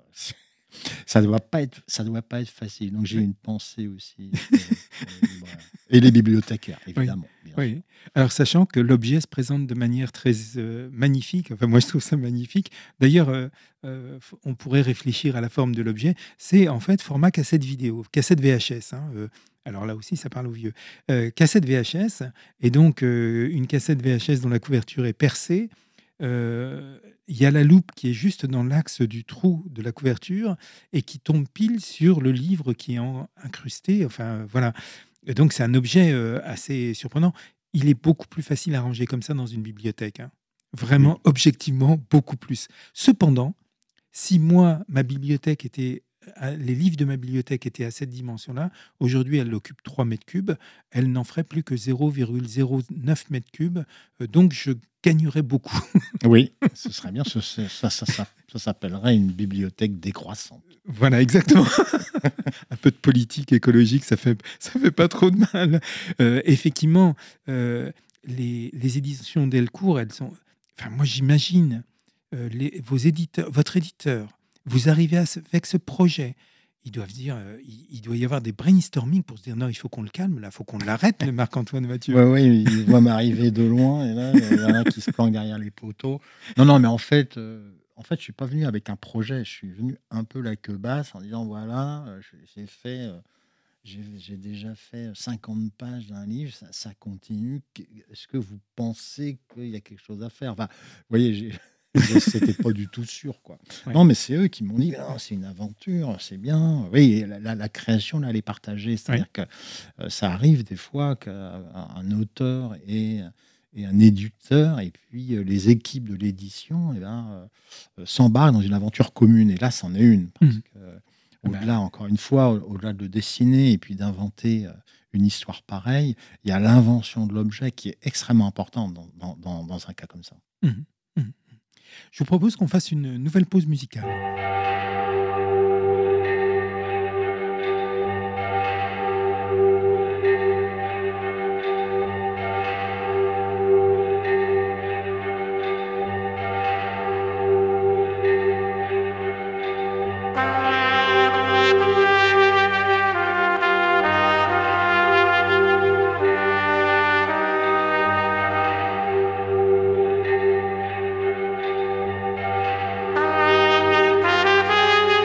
ça doit pas être, ça doit pas être facile. Donc j'ai oui. une pensée aussi pour, pour les libraires. Et les bibliothécaires, évidemment. Oui. oui. Alors, sachant que l'objet se présente de manière très euh, magnifique, enfin, moi je trouve ça magnifique. D'ailleurs, euh, euh, on pourrait réfléchir à la forme de l'objet. C'est en fait format cassette vidéo, cassette V H S. Hein, euh, alors là aussi, ça parle aux vieux. Euh, cassette V H S, et donc euh, une cassette V H S dont la couverture est percée. Il euh, y a la loupe qui est juste dans l'axe du trou de la couverture et qui tombe pile sur le livre qui est en, incrusté. Enfin, voilà. Et donc, c'est un objet euh, assez surprenant. Il est beaucoup plus facile à ranger comme ça dans une bibliothèque. Hein. Vraiment, oui. objectivement, beaucoup plus. Cependant, si moi, ma bibliothèque était... les livres de ma bibliothèque étaient à cette dimension-là, aujourd'hui, elle occupe trois mètres cubes. Elle n'en ferait plus que zéro virgule zéro neuf mètres cubes. Euh, donc, je gagnerais beaucoup. Oui, ce serait bien. Ça, ça, ça, ça, ça s'appellerait une bibliothèque décroissante. Voilà, exactement. Un peu de politique écologique, ça fait, ça fait pas trop de mal. Euh, effectivement, euh, les, les éditions Delcourt, elles sont... Enfin, moi, j'imagine euh, les, vos éditeurs, votre éditeur, vous arrivez à ce, avec ce projet, ils doivent dire, euh, il, il doit y avoir des brainstorming pour se dire non, il faut qu'on le calme, là, il faut qu'on l'arrête, le Marc-Antoine Mathieu. Oui, oui, il voit m'arriver de loin, et là, il y en a qui se planquent derrière les poteaux. Non, non, mais en fait... Euh... En fait, je ne suis pas venu avec un projet, je suis venu un peu la queue basse en disant, voilà, j'ai fait, j'ai, j'ai déjà fait cinquante pages d'un livre, ça, ça continue. Est-ce que vous pensez qu'il y a quelque chose à faire? Enfin, vous voyez, c'était pas du tout sûr, quoi. Ouais. Non, mais c'est eux qui m'ont dit, oh, c'est une aventure, c'est bien. Oui, la, la, la création, là, elle est partagée. C'est-à-dire ouais. que euh, ça arrive des fois qu'un auteur ait... et un éditeur, et puis euh, les équipes de l'édition eh ben, euh, s'embarquent dans une aventure commune. Et là, c'en est une. Parce que, euh, au-delà, encore une fois, au-delà de dessiner et puis d'inventer euh, une histoire pareille, il y a l'invention de l'objet qui est extrêmement importante dans, dans, dans, dans un cas comme ça. Mmh. Mmh. Je vous propose qu'on fasse une nouvelle pause musicale. Thank you.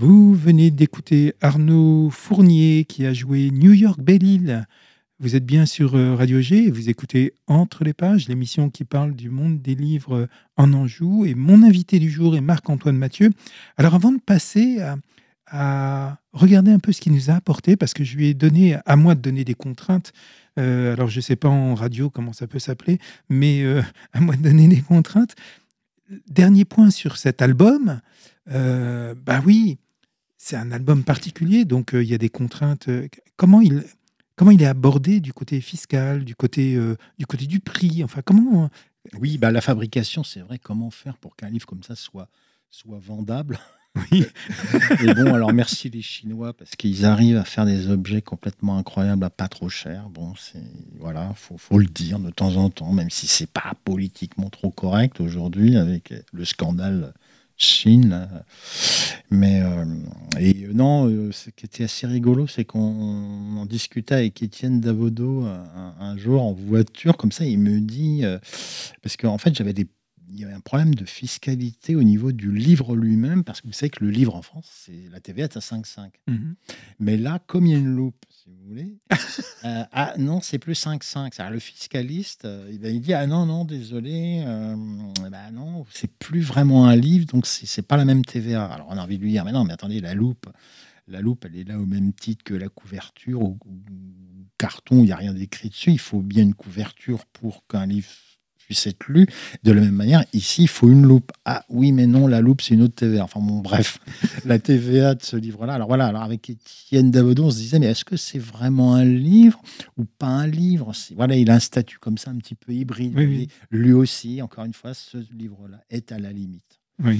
Vous venez d'écouter Arnaud Fournier qui a joué New York Belle-Île. Vous êtes bien sur euh, Radio G et vous écoutez Entre les pages, l'émission qui parle du monde des livres en Anjou. Et mon invité du jour est Marc-Antoine Mathieu. Alors avant de passer à, à regarder un peu ce qu'il nous a apporté, parce que je lui ai donné, à moi de donner des contraintes, euh, alors je ne sais pas en radio comment ça peut s'appeler, mais euh, à moi de donner des contraintes. Dernier point sur cet album, euh, bah oui, c'est un album particulier, donc euh, il y a des contraintes. Euh, comment il... Comment il est abordé du côté fiscal, du côté, euh, du côté du prix, enfin comment... Oui, bah, la fabrication, c'est vrai, comment faire pour qu'un livre comme ça soit, soit vendable. Oui. Et bon, alors merci les Chinois, parce qu'ils arrivent à faire des objets complètement incroyables à pas trop cher. Bon, c'est, voilà, faut, faut le dire de temps en temps, même si c'est pas politiquement trop correct aujourd'hui, avec le scandale Chine, là. Mais euh, et euh, non, euh, ce qui était assez rigolo, c'est qu'on en discutait avec Étienne Davodo un, un jour en voiture, comme ça, il me dit euh, parce qu'en fait, j'avais des il y avait un problème de fiscalité au niveau du livre lui-même, parce que vous savez que le livre en France, c'est la T V A est à cinq virgule cinq. Mhm. Mais là, comme il y a une loupe, si vous voulez, euh, ah non, c'est plus cinq virgule cinq. C'est-à-dire le fiscaliste, euh, il, va- il dit ah non non, désolé, euh, bah non, c'est plus vraiment un livre, donc c'est c'est pas la même T V A. Alors on a envie de lui dire mais non, mais attendez, la loupe, la loupe, elle est là au même titre que la couverture ou, ou carton, il n'y a rien d'écrit dessus. Il faut bien une couverture pour qu'un livre puisse être lu. De la même manière, ici, il faut une loupe. Ah oui, mais non, la loupe, c'est une autre T V A. Enfin bon, bref, la T V A de ce livre-là. Alors voilà, alors avec Étienne Davodo, on se disait, mais est-ce que c'est vraiment un livre ou pas un livre? C'est- Voilà, il a un statut comme ça, un petit peu hybride. Oui, Vous oui. voyez, lui aussi, encore une fois, ce livre-là est à la limite. Oui.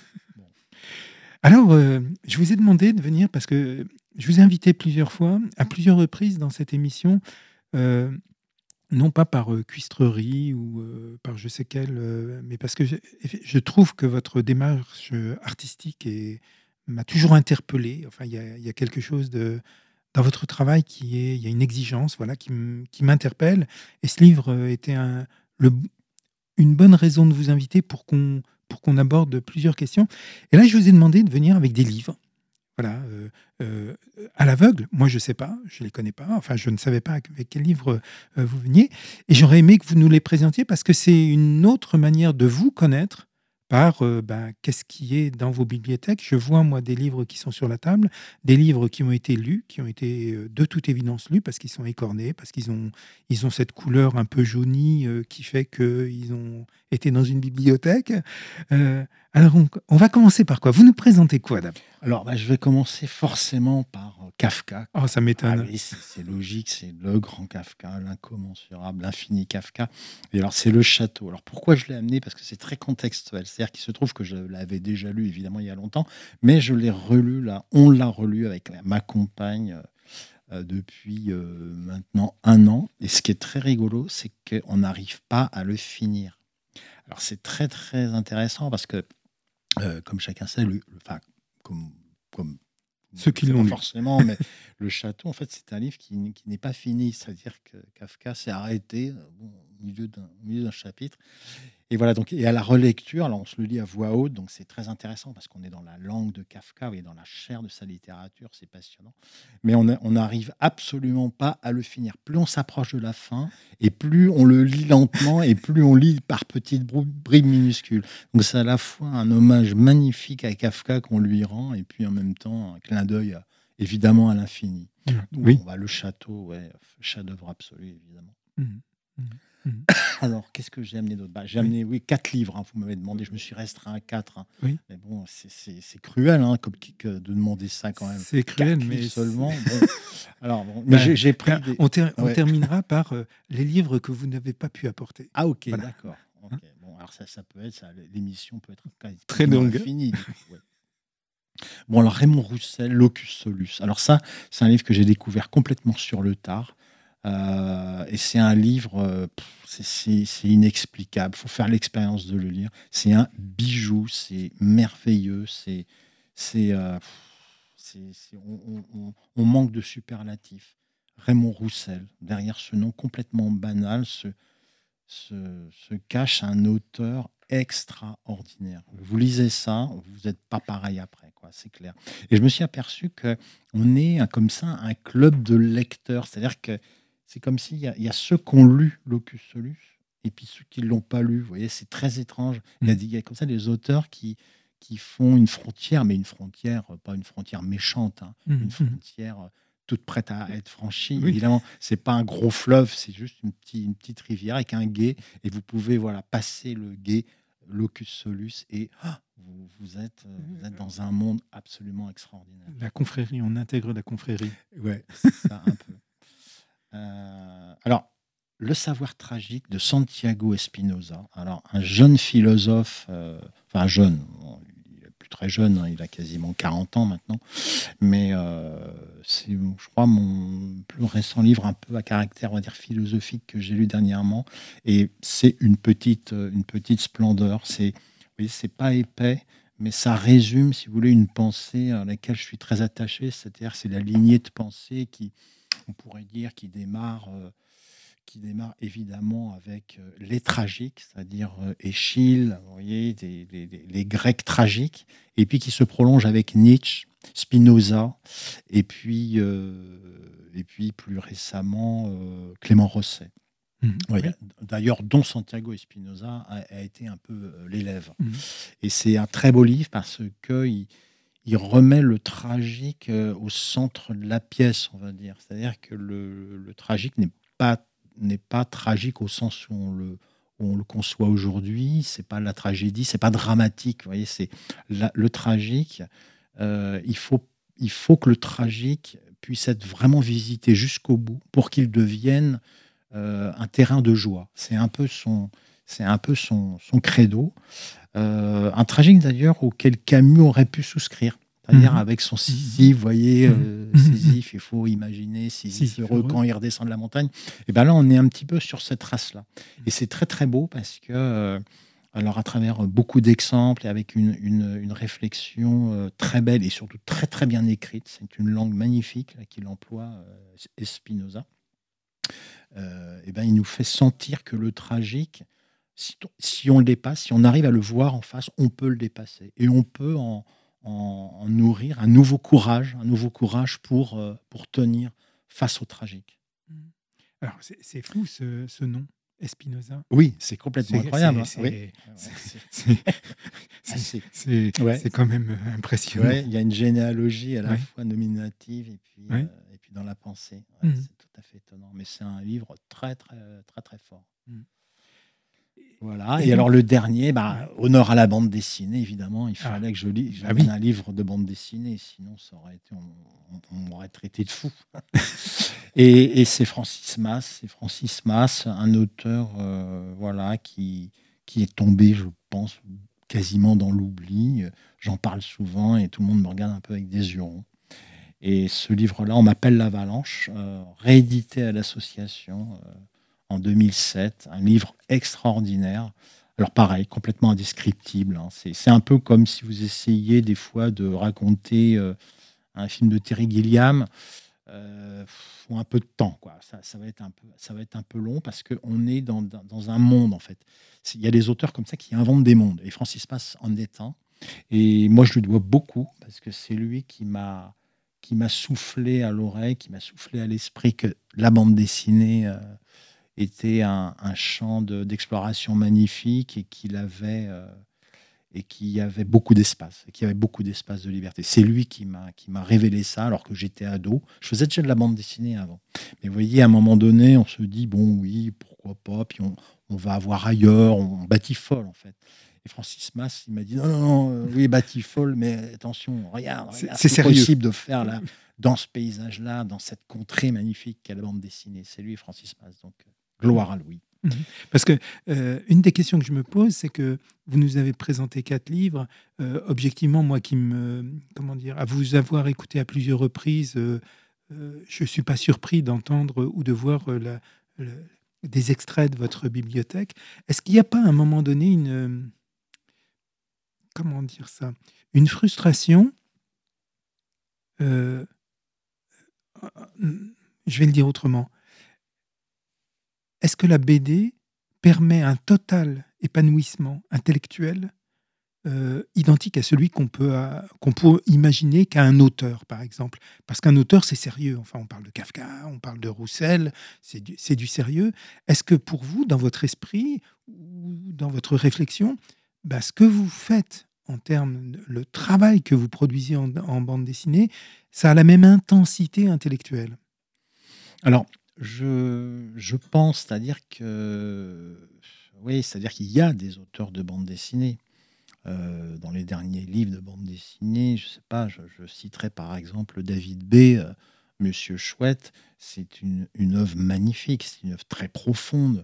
Alors, euh, je vous ai demandé de venir parce que je vous ai invité plusieurs fois, à plusieurs reprises dans cette émission, euh, non pas par euh, cuistrerie ou euh, par je sais quelle, euh, mais parce que je, je trouve que votre démarche euh, artistique est- m'a toujours interpellé. Enfin, il y a, il y a quelque chose de, dans votre travail qui est, il y a une exigence, voilà, qui m- qui m'interpelle. Et ce livre euh, était un, le, une bonne raison de vous inviter pour qu'on pour qu'on aborde plusieurs questions. Et là, je vous ai demandé de venir avec des livres. Voilà, euh, euh, à l'aveugle. Moi, je ne sais pas, je ne les connais pas. Enfin, je ne savais pas avec quel livre euh, vous veniez. Et j'aurais aimé que vous nous les présentiez parce que c'est une autre manière de vous connaître par euh, ben, qu'est-ce qui est dans vos bibliothèques. Je vois, moi, des livres qui sont sur la table, des livres qui ont été lus, qui ont été euh, de toute évidence lus parce qu'ils sont écornés, parce qu'ils ont, ils ont cette couleur un peu jaunie euh, qui fait qu'ils ont été dans une bibliothèque. Euh, alors, on, on va commencer par quoi? Vous nous présentez quoi d'abord? Alors, bah, je vais commencer forcément par euh, Kafka. Oh, ça Ah m'étonne. oui, c'est c'est logique, c'est le grand Kafka, l'incommensurable, l'infini Kafka. Et alors, c'est le château. Alors, pourquoi je l'ai amené? Parce que c'est très contextuel. C'est-à-dire qu'il se trouve que je l'avais déjà lu, évidemment, il y a longtemps, mais je l'ai relu, là, on l'a relu avec ma compagne euh, depuis euh, maintenant un an. Et ce qui est très rigolo, c'est qu'on n'arrive pas à le finir. Alors, c'est très, très intéressant parce que, euh, comme chacun sait, le, le- enfin, comme, comme Ceux qui c'est l'ont pas lu. forcément, mais le château, en fait, c'est un livre qui, n- qui n'est pas fini. C'est-à-dire que Kafka s'est arrêté euh, bon, au milieu d'un au milieu d'un chapitre. Et voilà, donc, et à la relecture, alors on se le lit à voix haute, donc c'est très intéressant parce qu'on est dans la langue de Kafka, et dans la chair de sa littérature, c'est passionnant. Mais on a- on n'arrive absolument pas à le finir. Plus on s'approche de la fin, et plus on le lit lentement, et plus on lit par petites brou- bribes minuscules. Donc c'est à la fois un hommage magnifique à Kafka qu'on lui rend, et puis en même temps un clin d'œil à- évidemment à l'infini. Donc, Oui. on va le château, ouais, chef-d'œuvre absolu, évidemment. Mhm. Mhm. Mhm. Alors, qu'est-ce que j'ai amené d'autre? Bah, J'ai Oui. amené, oui, quatre livres, hein, vous m'avez demandé, je me suis restreint à quatre. hein. Oui. Mais bon, c'est- c'est c'est cruel hein, comme, que de demander ça quand même. C'est cruel, Quatre mais livres c'est- seulement. bon. Alors, bon, mais Ben, j'ai- j'ai pris ben, des... on, ter- on Ouais. terminera par euh, les livres que vous n'avez pas pu apporter. Ah, ok, Voilà. d'accord. Ok. Bon, alors ça, ça peut être, ça, l'émission peut être quasi- Très quasiment longue. infinie, du coup, ouais. Bon, alors Raymond Roussel, Locus Solus. Alors ça, c'est un livre que j'ai découvert complètement sur le tard. Euh, et c'est un livre, euh, pff, c'est- c'est c'est inexplicable. Il faut faire l'expérience de le lire. C'est un bijou, c'est merveilleux. C'est, c'est, euh, pff, c'est- c'est- on, on- on- on manque de superlatifs. Raymond Roussel, derrière ce nom complètement banal, se, se, se cache un auteur extraordinaire. Vous lisez ça, vous n'êtes pas pareil après, quoi, c'est clair. Et je me suis aperçu qu'on est un, comme ça un club de lecteurs. C'est-à-dire que c'est comme s'il y a, il y a ceux qui ont lu Locus Solus et puis ceux qui ne l'ont pas lu. Vous voyez, c'est très étrange. Il y a, des- il y a comme ça des auteurs qui, qui font une frontière, mais une frontière, euh, pas une frontière méchante, hein, Mhm. une frontière euh, toute prête à être franchie. Oui. Évidemment, c'est pas un gros fleuve, c'est juste une, petite- une petite rivière avec un gué, et vous pouvez voilà passer le gué Locus Solus et ah, vous, vous êtes, euh, vous êtes dans un monde absolument extraordinaire. La confrérie, on intègre la confrérie. Ouais, c'est ça un peu. Euh, alors, Le savoir tragique de Santiago Espinosa. Alors, un jeune philosophe, euh, enfin jeune, bon, il est plus très jeune, hein, il a quasiment quarante ans maintenant, mais euh, c'est, je crois, mon plus récent livre un peu à caractère, on va dire, philosophique que j'ai lu dernièrement. Et c'est une petite, une petite splendeur. C'est, vous voyez, c'est pas épais, mais ça résume, si vous voulez, une pensée à laquelle je suis très attaché. C'est-à-dire, c'est la lignée de pensée qui, on pourrait dire, qui démarre. Euh, qui démarre évidemment avec euh, les tragiques, c'est-à-dire euh, Échille, vous voyez, des- des- des- les Grecs tragiques, et puis qui se prolonge avec Nietzsche, Spinoza, et puis, euh, et puis plus récemment euh, Clément Rosset. Mhm. Ouais, Oui. d'ailleurs, dont Santiago Espinosa a, a été un peu euh, l'élève. Mhm. Et c'est un très beau livre parce qu'il il remet le tragique euh, au centre de la pièce, on va dire. C'est-à-dire que le, le tragique n'est pas, n'est pas tragique au sens où on le, où on le conçoit aujourd'hui. C'est pas la tragédie, c'est pas dramatique. Vous voyez, c'est la- le tragique. euh, il faut, il faut que le tragique puisse être vraiment visité jusqu'au bout pour qu'il devienne euh, un terrain de joie. C'est un peu son, c'est un peu son, son credo. Euh, un tragique d'ailleurs auquel Camus aurait pu souscrire. C'est-à-dire Mhm. avec son Sisyphe, vous voyez, euh, Mhm. Sisyphe, il faut imaginer Sisyphe Sisyphe heureux heureux. quand il redescend de la montagne. Et bien là, on est un petit peu sur cette trace-là. Et c'est très très beau parce que, euh, alors à travers beaucoup d'exemples et avec une, une, une réflexion euh, très belle et surtout très très bien écrite, c'est une langue magnifique là, qu'il emploie, euh, Spinoza. Euh, et ben, il nous fait sentir que le tragique, si, si on le dépasse, si on arrive à le voir en face, on peut le dépasser. Et on peut en, en- en nourrir un nouveau courage, un nouveau courage pour, euh, pour tenir face au tragique. Alors, c'est c'est fou ce, ce nom, Espinoza. Oui, c'est complètement C'est- incroyable. hein. c'est- Oui. c'est- Ouais, c'est- C'est Ah, c'est- c'est- ouais. c'est quand même impressionnant. ouais, il y a une généalogie à la Ouais. fois nominative et puis, Ouais. euh, et puis dans la pensée. Ouais, Mhm. C'est tout à fait étonnant. Mais c'est un livre très, très, très, très fort. Mhm. Voilà. Et Et, donc- alors le dernier, bah, Ouais. honneur à la bande dessinée, évidemment. Il Ah. fallait que je lise Ah j'avais oui. un livre de bande dessinée, sinon ça aurait été, on, on- on m'aurait traité de fou. et et c'est Francis Mas, c'est Francis Mas, un auteur, euh, voilà, qui qui est tombé, je pense, quasiment dans l'oubli. J'en parle souvent et tout le monde me regarde un peu avec des yeux ronds. Et ce livre-là, On m'appelle l'Avalanche, euh, réédité à l'association euh, en deux mille sept, un livre extraordinaire. Alors pareil, complètement indescriptible. hein. C'est, c'est un peu comme si vous essayiez des fois de raconter euh, un film de Terry Gilliam. Euh, faut un peu de temps, quoi. Ça, ça va être un peu, ça va être un peu long parce qu'on est dans, dans, dans un monde en fait. C'est- Il y a des auteurs comme ça qui inventent des mondes et Francis Mas en est un. Et moi, je lui dois beaucoup parce que c'est lui qui m'a qui m'a soufflé à l'oreille, qui m'a soufflé à l'esprit que la bande dessinée euh, était un, un champ de- d'exploration magnifique et qu'il avait euh, et qu'il y avait beaucoup d'espace, et qu'il y avait beaucoup d'espace de liberté. C'est lui qui m'a qui m'a révélé ça alors que j'étais ado. Je faisais déjà de la bande dessinée avant. Mais vous voyez, à un moment donné, on se dit bon oui, pourquoi pas, puis on, on va voir ailleurs, on batifole en fait. Et Francis Mas, il m'a dit non, non, non, euh, oui, batifole, mais attention, regarde, C'est- regarde, c'est c'est sérieux. possible de faire là, dans ce paysage-là, dans cette contrée magnifique qu'est la bande dessinée. C'est lui, Francis Mas. Donc, euh, gloire à lui. Parce que euh, une des questions que je me pose, c'est que vous nous avez présenté quatre livres. Euh, objectivement, moi qui me, comment dire, à vous avoir écouté à plusieurs reprises, euh, euh, je suis pas surpris d'entendre ou de voir euh, la- le- des extraits de votre bibliothèque. Est-ce qu'il n'y a pas à un moment donné une, euh, comment dire ça, une frustration euh, je vais le dire autrement. Est-ce que la B D permet un total épanouissement intellectuel euh, identique à celui qu'on peut, euh, qu'on peut imaginer qu'à un auteur, par exemple. Parce qu'un auteur, c'est sérieux. Enfin, on parle de Kafka, on parle de Roussel, c'est du, c'est du sérieux. Est-ce que pour vous, dans votre esprit ou dans votre réflexion, bah, ce que vous faites en termes, de- le travail que vous produisez en, en bande dessinée, ça a la même intensité intellectuelle? Alors, je, je pense, c'est-à-dire que oui, c'est-à-dire qu'il y a des auteurs de bande dessinée. Euh, dans les derniers livres de bande dessinée, je sais pas, je, je citerai par exemple David B. euh, Monsieur Chouette. C'est une, une œuvre magnifique, c'est une œuvre très profonde.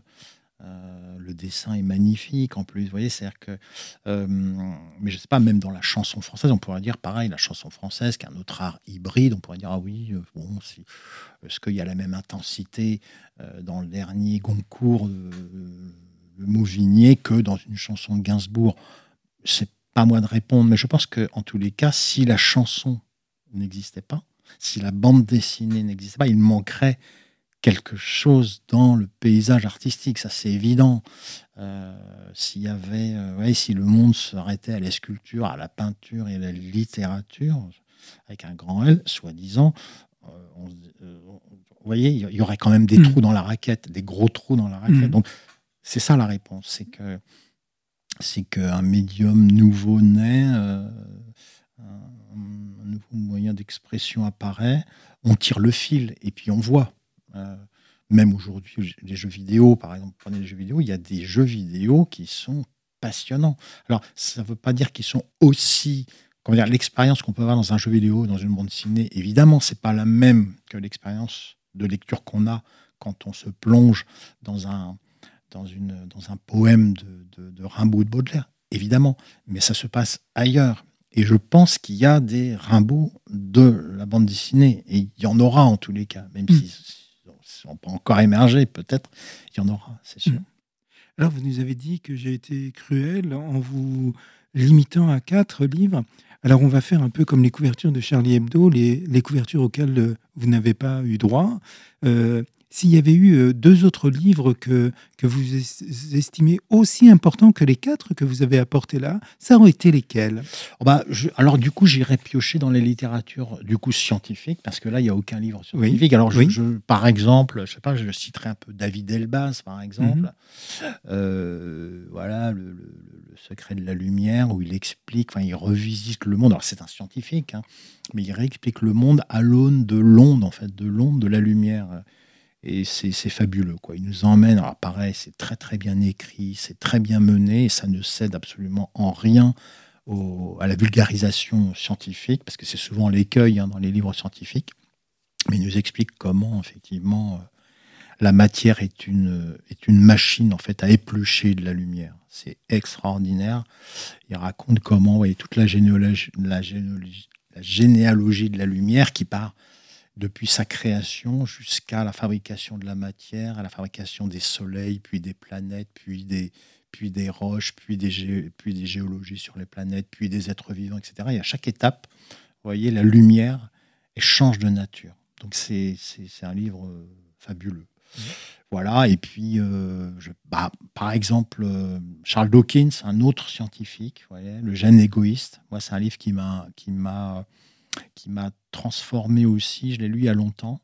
Euh, le dessin est magnifique en plus, vous voyez, c'est-à-dire que, euh, mais je sais pas, même dans la chanson française, on pourrait dire pareil, la chanson française, qui est un autre art hybride, on pourrait dire, ah oui, euh, bon, si, est-ce qu'il y a la même intensité euh, dans le dernier Goncourt de, de Mauvigné que dans une chanson de Gainsbourg? C'est pas à moi de répondre, mais je pense que en tous les cas, si la chanson n'existait pas, si la bande dessinée n'existait pas, il manquerait quelque chose dans le paysage artistique, ça c'est évident. Euh, s'il y avait, euh, ouais, si le monde s'arrêtait à la sculpture, à la peinture et à la littérature, avec un grand L, soi-disant, euh, on- euh, on- vous voyez, il y aurait quand même des Mm. trous dans la raquette, des gros trous dans la raquette. Mm. Donc c'est ça la réponse, c'est que c'est qu'un médium nouveau naît, euh, un, un nouveau moyen d'expression apparaît, on tire le fil et puis on voit. Euh, même aujourd'hui, les jeux vidéo, par exemple, prenez les jeux vidéo, il y a des jeux vidéo qui sont passionnants. Alors, ça ne veut pas dire qu'ils sont aussi... Comment dire, l'expérience qu'on peut avoir dans un jeu vidéo, dans une bande dessinée, évidemment, c'est pas la même que l'expérience de lecture qu'on a quand on se plonge dans un, dans une, dans un poème de, de, de Rimbaud ou de Baudelaire, évidemment, mais ça se passe ailleurs. Et je pense qu'il y a des Rimbaud de la bande dessinée, et il y en aura en tous les cas, même Mm. si on peut encore émerger, peut-être, il y en aura, c'est sûr. Mm. Alors, vous nous avez dit que j'ai été cruel en vous limitant à quatre livres. Alors, on va faire un peu comme les couvertures de Charlie Hebdo, les, les couvertures auxquelles euh, vous n'avez pas eu droit. Euh, S'il y avait eu euh, deux autres livres que, que vous es- estimez aussi importants que les quatre que vous avez apportés là, ça aurait été lesquels? Oh bah, je- alors du coup, j'irai piocher dans les littératures du coup scientifiques, parce que là, il n'y a aucun livre Oui, scientifique. Alors, je, oui. je- par exemple, je sais pas, je citerai un peu David Elbaz, par exemple. Mhm. Euh, voilà, le, le- le secret de la lumière, où il explique, enfin, il revisite le monde. Alors, c'est un scientifique, hein, mais il réexplique le monde à l'aune de l'onde, en fait, de l'onde de la lumière. Et c'est c'est fabuleux, quoi. Il nous emmène, alors pareil, c'est très très bien écrit, c'est très bien mené, et ça ne cède absolument en rien au- à la vulgarisation scientifique, parce que c'est souvent l'écueil hein, dans les livres scientifiques. Mais il nous explique comment, effectivement, euh, la matière est une, est une machine, en fait, à éplucher de la lumière. C'est extraordinaire. Il raconte comment, ouais, toute la généalogie, la généalogie, la généalogie de la lumière qui part depuis sa création jusqu'à la fabrication de la matière, à la fabrication des soleils, puis des planètes, puis des, puis des roches, puis des, gé- puis des géologies sur les planètes, puis des êtres vivants, et cetera. Et à chaque étape, vous voyez, la lumière elle change de nature. Donc c'est, c'est, c'est un livre euh, fabuleux. Mmh. Voilà, et puis, euh, je, bah, par exemple, euh, Charles Dawkins, un autre scientifique, vous voyez, Le gène égoïste. Moi, c'est un livre qui m'a, qui m'a qui m'a transformé aussi. Je l'ai lu il y a longtemps.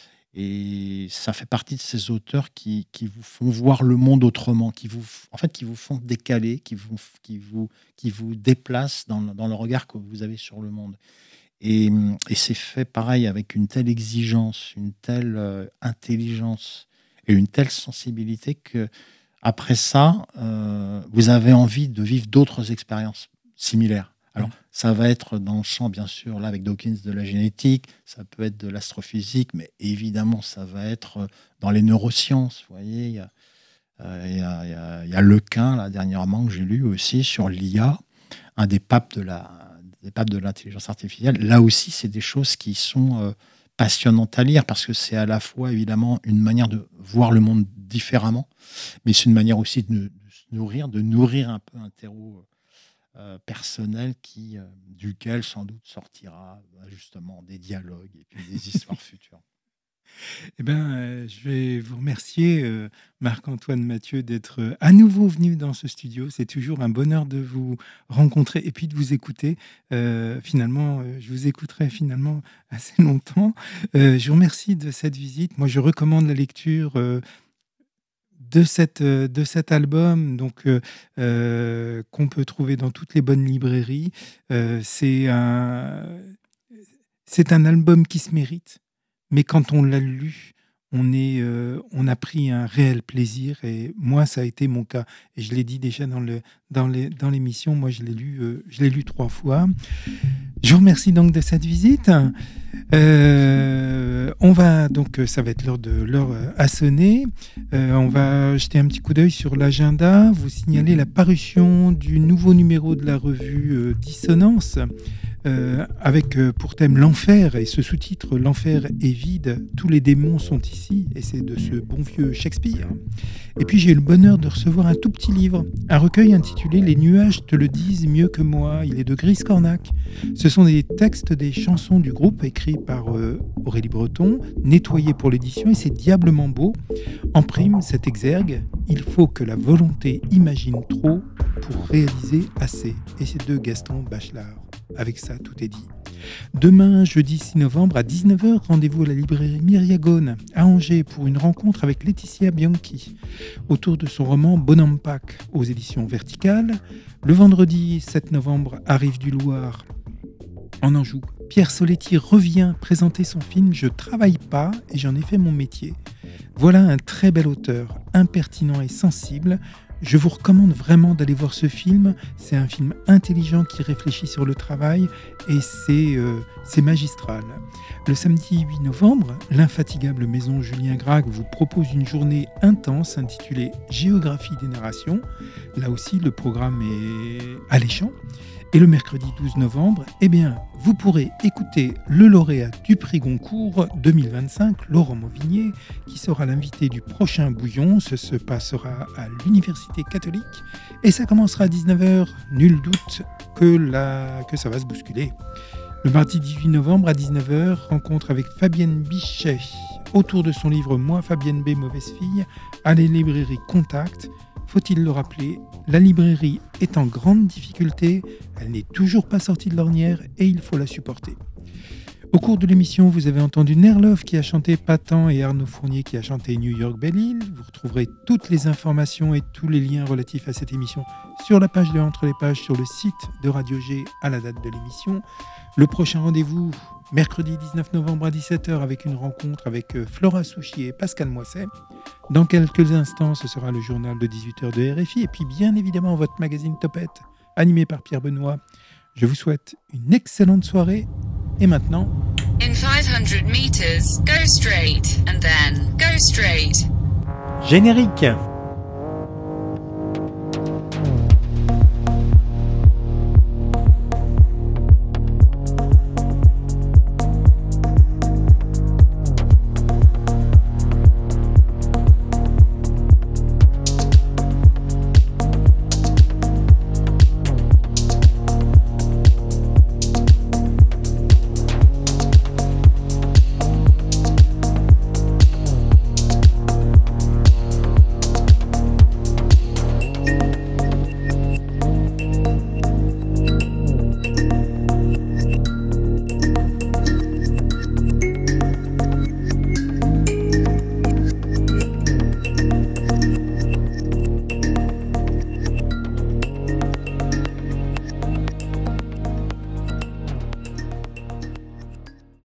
Et ça fait partie de ces auteurs qui, qui vous font voir le monde autrement, qui vous, en fait, qui vous font décaler, qui vous, qui vous, qui vous déplacent dans, le- dans le regard que vous avez sur le monde. Et, et c'est fait pareil avec une telle exigence, une telle euh, intelligence et une telle sensibilité que après ça, euh, vous avez envie de vivre d'autres expériences similaires. Alors, Mm. ça va être dans le champ, bien sûr, là, avec Dawkins, de la génétique, ça peut être de l'astrophysique, mais évidemment, ça va être dans les neurosciences. Vous voyez, il y a, euh, il y a, il y a- il y a Lequin, là, dernièrement, que j'ai lu aussi, sur l'I A, un des papes de la, des papes de l'intelligence artificielle. Là aussi, c'est des choses qui sont euh, passionnantes à lire, parce que c'est à la fois, évidemment, une manière de voir le monde différemment, mais c'est une manière aussi de, de se nourrir, de nourrir un peu un terreau euh, personnel qui, euh, duquel sans doute sortira bah, justement des dialogues et puis des histoires futures. Eh ben, euh, je vais vous remercier, euh, Marc-Antoine Mathieu, d'être euh, à nouveau venu dans ce studio. C'est toujours un bonheur de vous rencontrer et puis de vous écouter. Euh, finalement, euh, je vous écouterai finalement assez longtemps. Euh, je vous remercie de cette visite. Moi, je recommande la lecture euh, de, cette, euh, de cet album, donc euh, euh, qu'on peut trouver dans toutes les bonnes librairies. Euh, c'est un, c'est un album qui se mérite. Mais quand on l'a lu, on, est, euh, on a pris un réel plaisir. Et moi, ça a été mon cas. Et je l'ai dit déjà dans, le, dans, les, dans l'émission, moi, je l'ai lu, euh, je l'ai lu trois fois. Je vous remercie donc de cette visite. Euh, on va donc, ça va être l'heure de l'heure à sonner. Euh, on va jeter un petit coup d'œil sur l'agenda. Vous signaler la parution du nouveau numéro de la revue euh, Dissonance. Euh, avec euh, pour thème l'enfer et ce sous-titre « L'enfer est vide, tous les démons sont ici » et c'est de ce bon vieux Shakespeare. Et puis j'ai eu le bonheur de recevoir un tout petit livre, un recueil intitulé « Les nuages te le disent mieux que moi ». Il est de Gris Cornac. Ce sont des textes des chansons du groupe écrits par euh, Aurélie Breton, nettoyés pour l'édition et c'est diablement beau. En prime, cet exergue, il faut que la volonté imagine trop pour réaliser assez. Et c'est de Gaston Bachelard. Avec ça, tout est dit. Demain, jeudi six novembre, à dix-neuf heures, rendez-vous à la librairie Myriagone, à Angers, pour une rencontre avec Laetitia Bianchi, autour de son roman Bonampak, aux éditions Verticales. Le vendredi sept novembre, à Rive-du-Loir, en Anjou, Pierre Soletti revient présenter son film « Je travaille pas et j'en ai fait mon métier ». Voilà un très bel auteur, impertinent et sensible. Je vous recommande vraiment d'aller voir ce film. C'est un film intelligent qui réfléchit sur le travail et c'est, euh, c'est magistral. Le samedi huit novembre, l'infatigable maison Julien Gracq vous propose une journée intense intitulée « Géographie des narrations ». Là aussi, le programme est alléchant. Et le mercredi douze novembre, eh bien, vous pourrez écouter le lauréat du prix Goncourt deux mille vingt-cinq, Laurent Mauvigné, qui sera l'invité du prochain Bouillon. Ce se passera à l'Université catholique et ça commencera à dix-neuf heures. Nul doute que, la... que ça va se bousculer. Le mardi dix-huit novembre à dix-neuf heures, rencontre avec Fabienne Bichet autour de son livre « Moi, Fabienne B, mauvaise fille » à la librairie Contact. Faut-il le rappeler, la librairie est en grande difficulté, elle n'est toujours pas sortie de l'ornière et il faut la supporter. Au cours de l'émission, vous avez entendu Nerlov qui a chanté Patan et Arnaud Fournier qui a chanté New York Belle-Île. Vous retrouverez toutes les informations et tous les liens relatifs à cette émission sur la page de Entre les Pages, sur le site de Radio G à la date de l'émission. Le prochain rendez-vous, mercredi dix-neuf novembre à dix-sept heures, avec une rencontre avec Flora Souchier et Pascal Moisset. Dans quelques instants, ce sera le journal de dix-huit heures de R F I et puis bien évidemment votre magazine Topette, animé par Pierre Benoît. Je vous souhaite une excellente soirée et maintenant... In five hundred meters, go straight and then go straight. Générique.